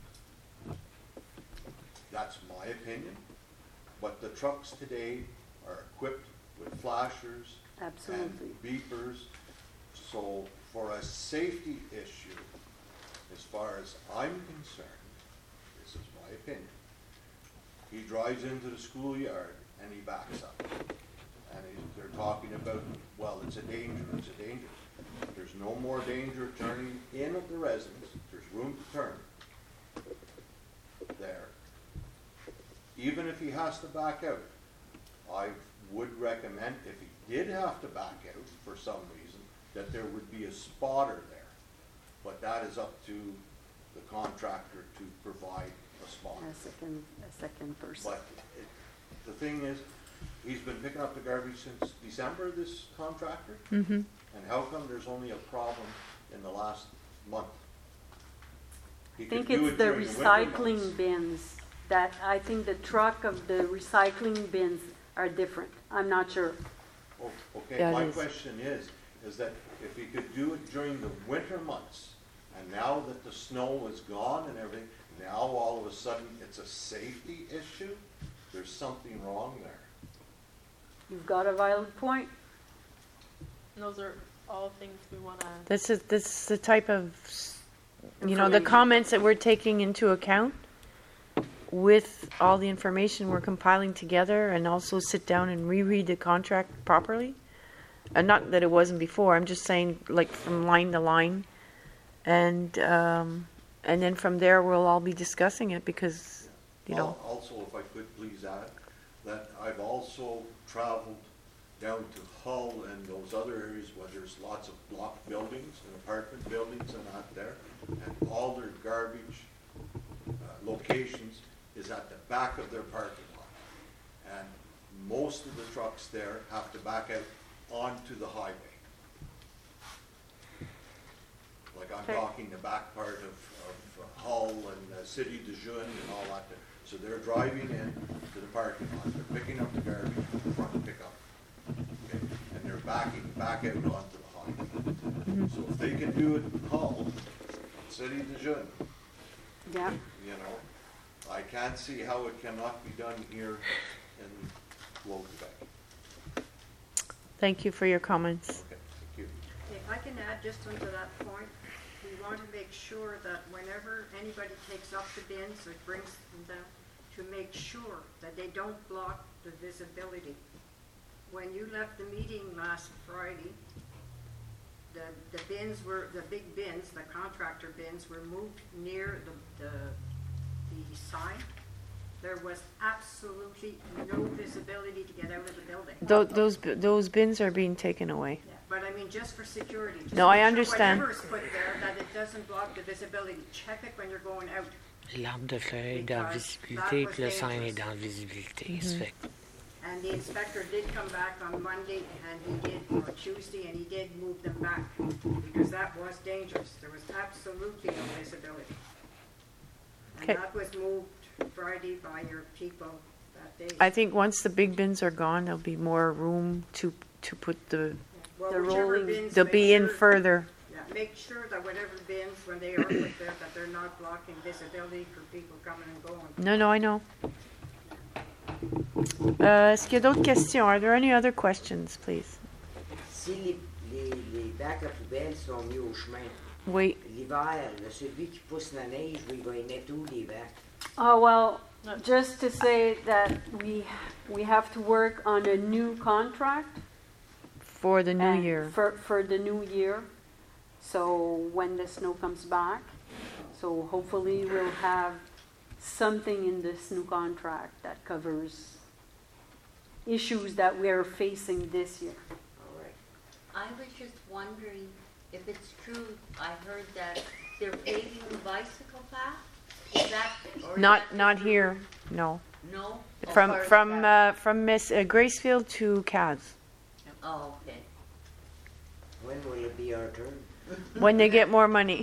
M: That's my opinion, but the trucks today are equipped with flashers
B: Absolutely.
M: and beepers, so for a safety issue, as far as I'm concerned, this is my opinion, he drives into the schoolyard and he backs up. And he, they're talking about, well, it's a danger, it's a danger. There's no more danger turning in at the residence. There's room to turn there. Even if he has to back out, I would recommend, if he did have to back out for some reason, that there would be a spotter there. But that is up to the contractor to provide a spotter.
B: A second, a second person.
M: But it, the thing is, he's been picking up the garbage since December, this contractor?
A: Mm-hmm.
M: And how come there's only a problem in the last month? He
B: I
M: could
B: think
M: do
B: it's
M: it
B: the
M: during winter
B: recycling
M: months.
B: bins that, I think the truck of the recycling bins are different. I'm not sure.
M: Oh, okay,
A: Yeah, it
M: my
A: is.
M: question is, is that if he could do it during the winter months, and now that the snow is gone and everything, now all of a sudden it's a safety issue, there's something wrong there.
B: You've got a valid point.
D: And those are all things we want to.
A: This is this is the type of, you know, the
B: Information.
A: comments that we're taking into account with all the information we're compiling together, and also sit down and reread the contract properly. And not that it wasn't before. I'm just saying, like, from line to line, and um, and then from there we'll all be discussing it, because, you know.
M: Al- Also, if I could please add, that I've also traveled down to Hull and those other areas where there's lots of block buildings and apartment buildings and that there, and all their garbage uh, locations is at the back of their parking lot. And most of the trucks there have to back out onto the highway. Like I'm
B: Okay.
M: talking the back part of, of uh, Hull and uh, City de Jeune and all that. So they're driving in to the parking lot, they're picking up the garbage from the front pickup. Okay? And they're backing back out onto the highway. So if they can do it in Hull, City de Jeune,
B: Yeah.
M: you know, I can't see how it cannot be done here in Low Quebec.
A: Thank you for your comments.
M: Okay, thank you.
L: If I can add just onto that point, we want to make sure that whenever anybody takes up the bins or brings them down, to make sure that they don't block the visibility. When you left the meeting last Friday, the, the bins were, the big bins, the contractor bins were moved near the, the, the sign. There was absolutely no visibility to get out of the building.
A: Tho- those b- those bins are being taken away.
L: Yeah, but I mean, just for security. Just
A: No,
L: make
A: I
L: sure
A: understand.
L: Whatever is put there, that it doesn't block the visibility. Check it when you're going out.
E: L'arbre de feuilles est dans la visibilité, puis le sign est dans la visibilité. Ça fait que
L: And the inspector did come back on Monday, and he did, or Tuesday, and he did move them back, because that was dangerous. There was absolutely no visibility. And
A: Okay.
L: that was moved Friday by your people that day.
A: I think once the big bins are gone, there'll be more room to to put the.
L: Well,
A: the
L: whichever
A: rolling.
L: bins,
A: They'll
L: make
A: be in
L: sure-
A: further.
L: Yeah, make sure that whatever bins, when they are put there, that they're not blocking visibility for people coming and going.
A: No, no, I know. Euh, est-ce qu'il y a d'autres questions? Are there any other questions, please?
N: Si les, les, les bacs à poubelles sont mis au chemin,
A: Oui.
N: l'hiver, là, celui qui pousse la neige, il va y mettre où les bacs?
B: Oh, well, just to say that we, we have to work on a new contract.
A: For the new
B: and
A: year.
B: For, for the new year. So when the snow comes back. So hopefully we'll have something in this new contract that covers issues that we're facing this year.
N: All right.
O: I was just wondering if it's true, I heard that they're paving the bicycle path? Is that, or is
A: Not
O: that
A: not
O: true?
A: here. No.
O: No? Oh,
A: From
O: far as
A: from
O: that?
A: uh, from Miss uh, Gracefield to Caz.
O: Oh, okay.
N: When will it be our turn?
A: When they get more money.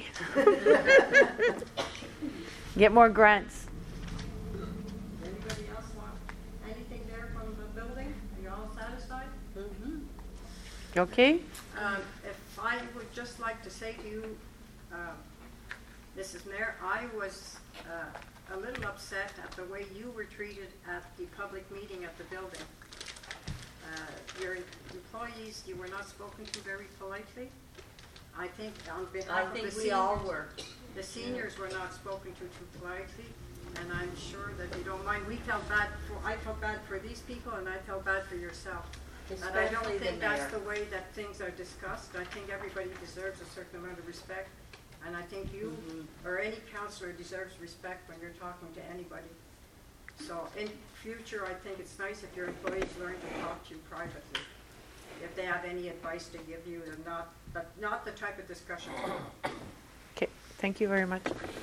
A: Get more grants.
L: Anybody else want anything there from the building? Are you all satisfied?
O: Mm-hmm.
A: Okay.
L: Um, If I would just like to say to you, uh, Missus Mayor, I was uh, a little upset at the way you were treated at the public meeting at the building. Uh, Your employees, you were not spoken to very politely. I think on behalf
O: I
L: of the
O: think
L: seniors.
O: we all were.
L: The seniors were not spoken to too politely, and I'm sure that you don't mind. We felt bad for, I felt bad for these people, and I felt bad for yourself. And I don't
O: Especially the
L: think that's
O: mayor.
L: the way that things are discussed. I think everybody deserves a certain amount of respect, and I think you,
O: Mm-hmm.
L: or any counselor deserves respect when you're talking to anybody. So in future, I think it's nice if your employees learn to talk to you privately. If they have any advice to give you, or not, but not the type of discussion.
A: Okay. Thank you very much.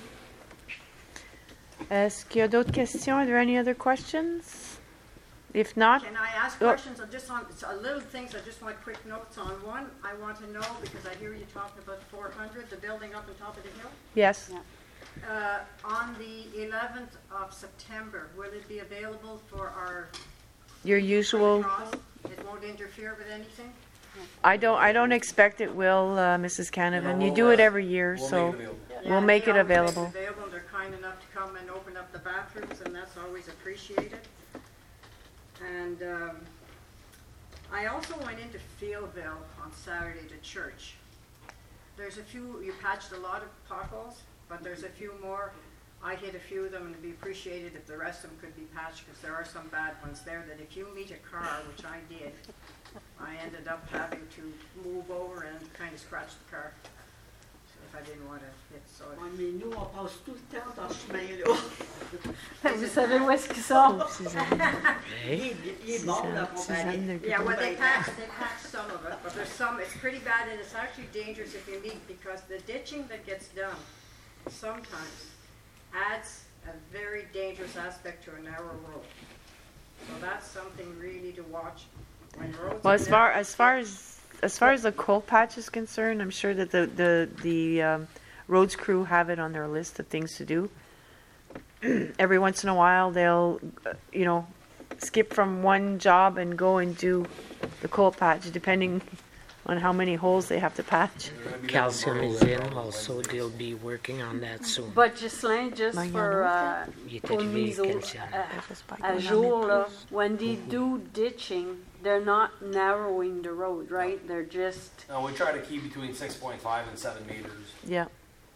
A: Est-ce qu'il y a d'autres questions? Are there any other questions? If not,
L: Can I ask
A: oh,
L: questions? I'm just on, it's a little things, I just want quick notes on. One, I want to know, because I hear you talking about four hundred, the building up on top of the hill.
A: yes.
L: Uh, on the eleventh of September, will it be available for our
A: Your usual.
L: cross? It won't interfere with anything?
A: I don't. I don't expect it will, uh, Missus Canavan. You do it every year,
F: We'll
A: so
F: make it available.
A: we'll make
L: they
A: it
L: always make
A: available.
L: available. They're kind enough to come and open up the bathrooms, and that's always appreciated. And um, I also went into Fieldville on Saturday to church. There's a few, you patched a lot of potholes, but there's a few more. I hit a few of them, and it'd be appreciated if the rest of them could be patched, because there are some bad ones there that if you meet a car, which I did, I ended up having to move over and kind of scratch the car. If I didn't want to hit, so.
P: Ouais, mais nous, on passe tout le temps dans ce chemin-là.
B: Vous savez où est-ce qu'ils sont?
P: Il est- il est bon, la compagnie.
L: Yeah, well, they patched, they patched some of it, but there's some, it's pretty bad, and it's actually dangerous if you meet, because the ditching that gets done sometimes adds a very dangerous aspect to a narrow road. So that's something really to watch when roads.
A: Well,
L: are
A: as far
L: narrow.
A: as far as as far as the coal patch is concerned, I'm sure that the the the um, roads crew have it on their list of things to do. Every once in a while, they'll, uh, you know, skip from one job and go and do the coal patch, depending on how many holes they have to patch.
E: Calcium usine also, they'll be working on that soon.
B: But Ghislain, just for, uh,
E: Il est
B: pour
E: arrivé
B: mise au,
E: calcium.
B: à, à jour, là, when they do ditching, they're not narrowing the road, right? They're just,
F: No, we try to keep between six point five and seven meters.
A: Yeah.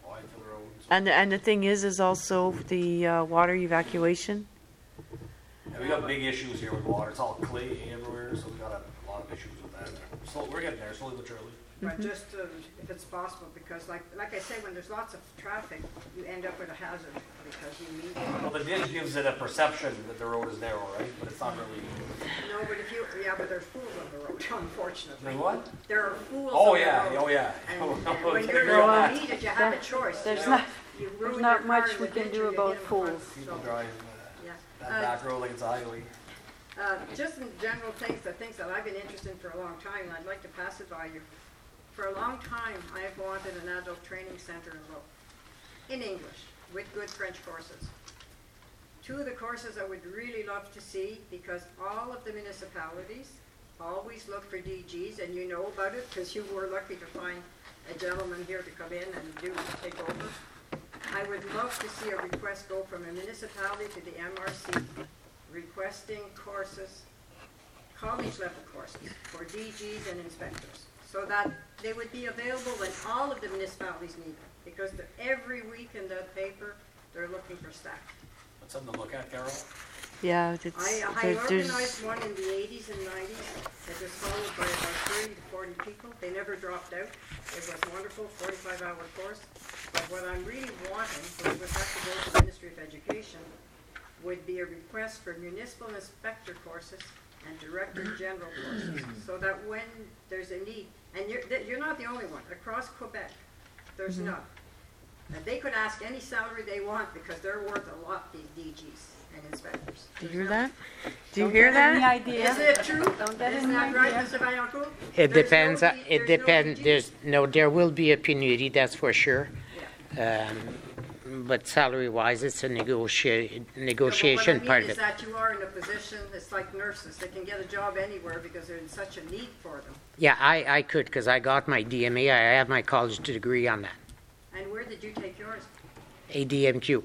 F: wide for the roads.
A: And, the- and the thing is, is also the uh, water evacuation.
F: And we got big issues here with water. It's all clay everywhere, so we got a lot of issues with that. So we're getting there slowly but surely.
L: But just uh, if it's possible, because like, like I say, when there's lots of traffic, you end up with a hazard because you meet.
F: Well, the ditch gives it a perception that the road is narrow, right? But it's not really.
L: No, but if you, yeah, but there's fools on the road, unfortunately.
F: There's what?
L: There are fools
F: Oh,
L: on
F: yeah,
L: the road.
F: oh, yeah.
L: And,
F: Oh,
L: and
F: I
L: when
F: can
L: you're
F: agree on
L: going
F: that.
L: to meet it, you have a
B: There-
L: choice.
B: there's
L: you know?
B: not-
L: You
B: there's
L: ruin
B: not
L: your car
B: much
L: in
B: we
L: the
B: can
L: ditch
B: do
L: or you
B: about
L: hit 'em front,
B: fools.
F: People
L: so-
F: drive
L: Yeah.
F: that
L: Uh,
F: back road like it's a highway.
L: Uh, just in general things, the things that I've been interested in for a long time, and I'd like to pass it by you. For a long time, I have wanted an adult training center in Low, in English, with good French courses. Two of the courses I would really love to see, because all of the municipalities always look for D Gs, and you know about it, because you were lucky to find a gentleman here to come in and do, take over. I would love to see a request go from a municipality to the M R C, requesting courses, college level courses for D Gs and inspectors, so that they would be available when all of the municipalities need them, because they're- every week in the paper, they're looking for staff.
F: That's something to look at, Carol.
A: Yeah, it's,
L: I, I
A: there- there's,
L: organized one in the eighties and nineties, that was followed by about thirty to forty people, they never dropped out. It was wonderful, forty-five hour course, but what I'm really wanting, which would have to go to the Ministry of Education, would be a request for municipal inspector courses and director general courses, so that when there's a need, and you're, that- you're not the only one, across Quebec, there's
A: Mhm.
L: none. And they could ask any salary they want, because they're worth a lot, these D Gs and inspectors.
A: do you hear that? Do you
B: Don't
A: hear
B: get any
A: that?
B: idea.
L: Isn't it true?
B: Don't get
L: Isn't
B: any
L: that right,
B: idea.
L: Mister Vaillancourt?
E: It
L: There's
E: depends,
L: no
E: uh,
L: D-
E: it
L: there's no
E: depends,
L: D Gs.
E: there's, no, there will be a penury, that's for sure. Um, But salary-wise, it's a negotia- negotiation part of
L: What I mean is
E: it.
L: that you are in a position, it's like nurses, they can get a job anywhere because they're in such a need for them.
E: Yeah, I, I could, because I got my D M A, I have my college degree on that,
L: And where did you take yours?
E: A D M Q.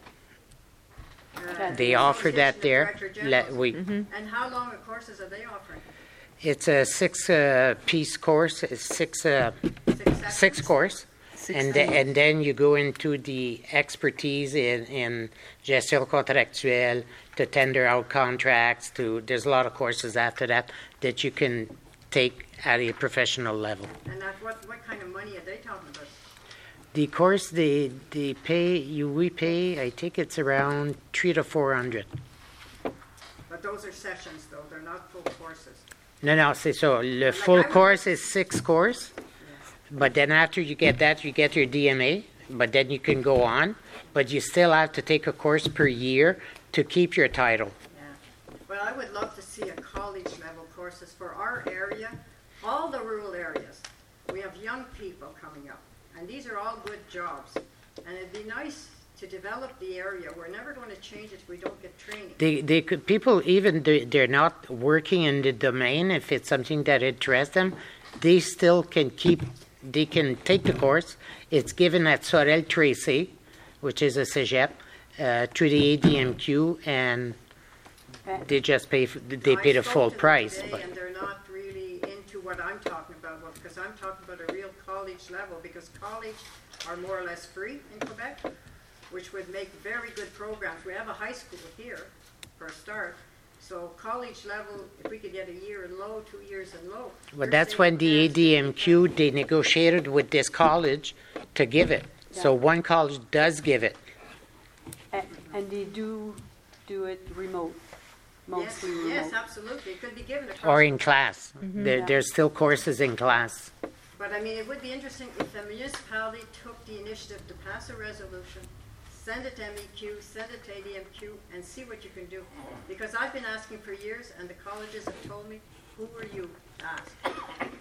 L: Uh,
E: They offer that
L: Association of
E: there.
L: Director
E: Le-
L: Generals.
E: we,
L: And how long of courses are they offering?
E: It's a six-piece course, it's six, uh, six course. And, the- and then you go into the expertise in, in gestion contractuelle, to tender out contracts, to, there's a lot of courses after that that you can take at a professional level.
L: And at what, what kind of money are they talking about?
E: The course, they, they pay, you, we pay, I think it's around three to four hundred.
L: But those are sessions though, they're not full courses.
E: No, no, c'est ça. Le full course is six course, but then after you get that, you get your D M A, but then you can go on, but you still have to take a course per year to keep your title.
L: Well, I would love to see a college level courses for our area, all the rural areas. We have young people coming up, and these are all good jobs. And it'd be nice to develop the area. We're never going to change it if we don't get training.
E: They, they could, people, even they, they're not working in the domain, if it's something that interests them, they still can keep, they can take the course. It's given at Sorel Tracy, which is a cégep, uh, through the A D M Q, and they just pay, f- they pay the full price.
L: Today,
E: But
L: and they're not really into what I'm talking about, well, because I'm talking about a real college level, because college are more or less free in Quebec, which would make very good programs. We have a high school here for a start, so college level, if we could get a year in Low, two years in Low.
E: But that's when the A D M Q, they negotiated with this college to give it. So one college does give it.
B: And, and they do do it remote, mostly remote.
L: Yes, absolutely. It could be given across.
E: Or in class.
B: Mhm.
E: There,
B: Yeah.
E: there's still courses in class.
L: But I mean, it would be interesting if the municipality took the initiative to pass a resolution, send it to M E Q, send it to A D M Q, and see what you can do. Because I've been asking for years, and the colleges have told me, who are you to ask?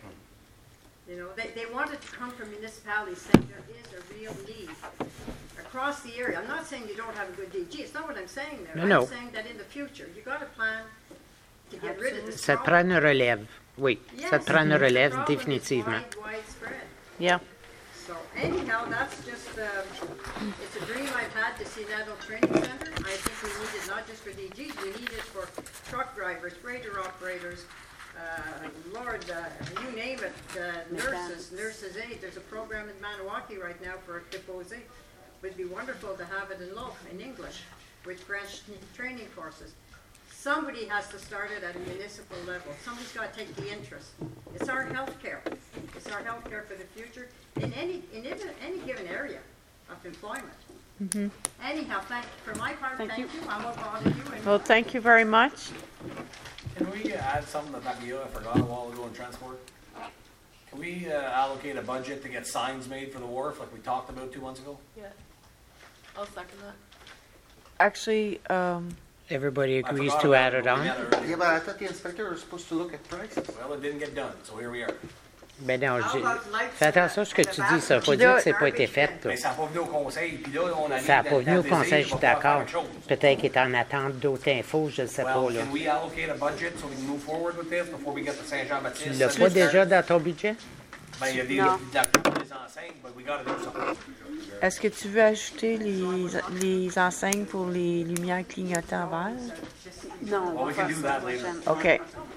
L: You know, they, they wanted to come from municipalities saying there is a real need across the area. I'm not saying you don't have a good D G. It's not what I'm saying there.
E: No,
L: I'm
E: no.
L: saying that in the future, you got to plan to get rid of this
E: Ça te
L: problem.
E: prend une relève. Oui,
L: Yes,
E: ça te prend une
L: the
E: relève,
L: problem is
E: définitivement.
L: wide- widespread.
A: Yeah.
L: So anyhow, that's just, um, it's a dream I've had to see an adult training center. I think we need it not just for D Gs, we need it for truck drivers, freighter operators, uh, Lord, uh, you name it, uh, nurses, nurses aid. There's a program in Maniwaki right now for Kiposi. Would be wonderful to have it in law, in English, with French training courses. Somebody has to start it at a municipal level. Somebody's got to take the interest. It's our health care. It's our health care for the future in any in any, any given area of employment.
A: Mhm.
L: Anyhow, thank for my part,
B: Thank
L: thank,
B: you.
L: you. I won't bother you anymore.
A: Well, thank you very much.
F: Can we add something that maybe I forgot a while ago in transport? Can we uh, allocate a budget to get signs made for the wharf like we talked about two months ago?
D: Yeah. I'll second that.
A: Actually, um,
E: Everybody
F: I
E: agrees
F: forgot
E: to
F: about
E: add
F: it
E: it
F: when we
E: on?
F: met earlier.
H: Yeah, but I thought the inspector was supposed to look at prices.
F: Well, it didn't get done, so here we are.
E: Ben non,
L: How
E: j'ai-
L: about lights
E: fais attention à ce que tu dis, ça veut pas dire que c'est pas été fait. là.
F: Mais ça n'a pas venu au conseil, puis là, on a mis
E: Ça n'a
F: dans
E: pas
F: le
E: venu au
F: temps
E: conseil,
F: d'essayer,
E: je suis
F: on va pouvoir
E: d'accord.
F: faire quelque chose.
E: Peut-être qu'il est en attente d'autres infos, je ne sais
F: Well,
E: pas. Là.
F: can we allocate a budget so we can move forward with this before we get to
E: Tu
F: Saint-Jean-Baptiste?
E: l'as pas déjà dans ton budget?
F: Ben, il y a des,
A: Non.
F: la coupe des enseignes, but we gotta do something.
A: est-ce que tu veux ajouter les, les enseignes pour les lumières clignotants verts?
B: Non, on
F: Well,
B: va
F: we can
B: faire
F: do
B: ça
F: that
B: la
F: later.
B: prochaine.
A: OK.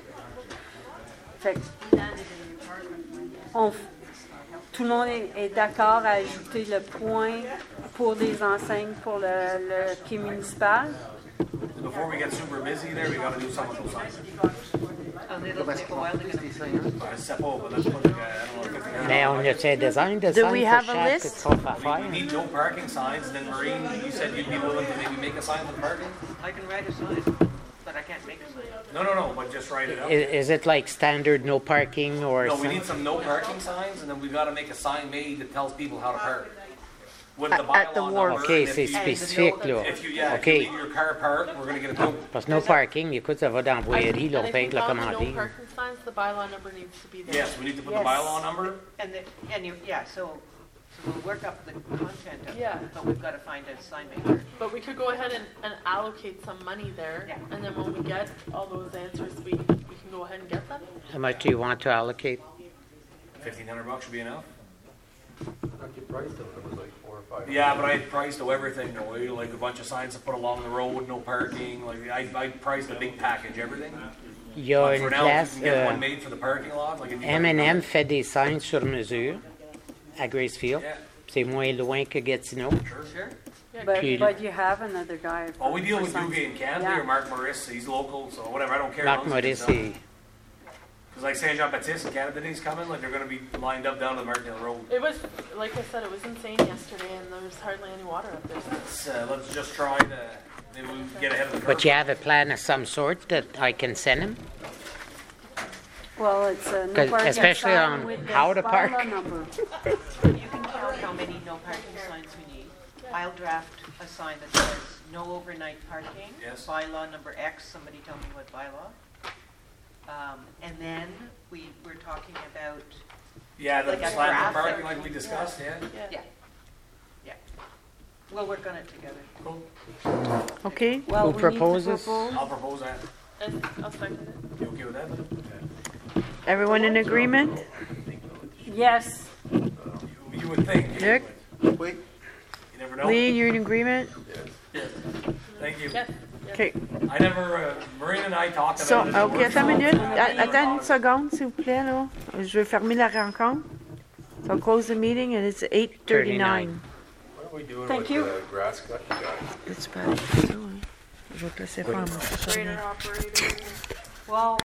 B: Fait que on f- tout le monde est, est d'accord à ajouter le point pour des enseignes pour le, le quai municipal.
F: Before we get super busy there, we gotta do some of those signs.
H: Comment est-ce qu'on remplisse les signes?
F: Ben, je sais pas, but let's put, like, I don't know, fifty
E: Mais on a-tu un design de
A: Do
E: sign
A: we
E: pour
A: have a
E: chaque
A: list?
E: sauf à
F: We,
E: faire?
F: we need no parking signs, then Maureen, you said you'd be willing to maybe make a sign with parking?
P: I can write a sign, but I can't make a sign.
F: No, no, no, but just write it out.
E: Is, is it like standard no parking or
F: No, we
E: some-
F: need some no parking signs, and then we gotta make a sign made that tells people how to park. With
A: At-
F: the
A: at the
F: bylaw
A: wharf.
F: number,
E: OK,
F: and if
E: c'est
F: you-
E: spécifique, là.
F: If you, yeah, if
E: OK.
F: you leave your car parked, we're gonna get a bill.
E: Parce que no parking, écoute, ça va dans la
D: I
E: voirie,
D: think,
E: là,
D: and
E: on
D: I
E: paye
D: think
E: la
D: on the
E: commandée.
D: no parking signs, the bylaw number needs to be there.
F: Yes, we need to put the
B: Yes.
F: bylaw number.
P: And the, and you, yeah, so, so we'll work up the content of
D: Yeah.
P: it, but we've got to find a sign maker.
D: But we could go ahead and, and allocate some money there,
P: Yeah.
D: and then when we get all those answers, we, we can go ahead and get them.
E: How much do you want to allocate?
F: Fifteen hundred bucks should be enough.
G: Like you priced it, it was like four or five.
F: Yeah, but I priced everything though, eh, like a bunch of signs to put along the road, no parking, like I, I priced a big package, everything.
E: Il y a
F: But
E: une
F: for now, if
E: place,
F: you can get
E: euh,
F: one made for the parking lot, like if you
E: M and M fait des signs sur mesure à Gracefield.
F: Yeah.
E: C'est moins loin que Gatineau.
F: Sure.
B: But,
E: Puis-
B: but you have another guy.
F: Well, we deal
B: for
F: with
B: signs.
F: Duguay and Canley
B: Yeah.
F: or Mark Morris, he's local, so whatever, I don't care.
E: Marc Maurice, c'est...
F: Because like Saint Jean Baptiste and Canada Day's coming, like they're gonna be lined up down to the Martindale Road.
D: It was, like I said, it was insane yesterday, and there was hardly any water up there.
F: Let's, uh, let's just try to, maybe we can get ahead of the curve.
E: But you have a plan of some sort that I can send him?
B: Well, it's a no
E: 'Cause
B: parking
E: especially
B: sign
E: on
B: with the
E: how to
B: bylaw
E: park.
B: number.
P: You can count how many no parking signs we need. I'll draft a sign that says no overnight parking.
F: Yes.
P: Bylaw number X, somebody tell me what bylaw. Um, and then we, we're talking about,
F: Yeah, the
P: like a
F: slant
P: graphic.
F: parking like we discussed, yeah.
P: yeah, yeah. We'll work on it together.
F: Cool.
A: OK?
B: Well,
E: Who
B: we need to
E: proposes?
B: propose.
F: I'll propose that.
D: And I'll second it.
F: You okay with that?
A: Everyone in agreement?
B: Yes.
F: You, you would think.
A: Nick?
H: Oui.
F: You never know.
A: Lee, you're in agreement?
F: Yes. Thank you.
D: Yes.
A: OK.
F: I never, uh, Maureen and I talked
A: So,
F: about it.
A: OK, attends une minute. A- Attends une seconde, s'il vous plaît, là. Je vais fermer la rencontre. So I'll close the meeting and it's eight thirty-nine.
G: What are we doing
B: Thank
G: with
B: you.
G: the grass cut, you guys?
A: C'est pas ça, hein. Je vais te laisser faire, moi, ça, ça,
D: Grader operator.
B: Well,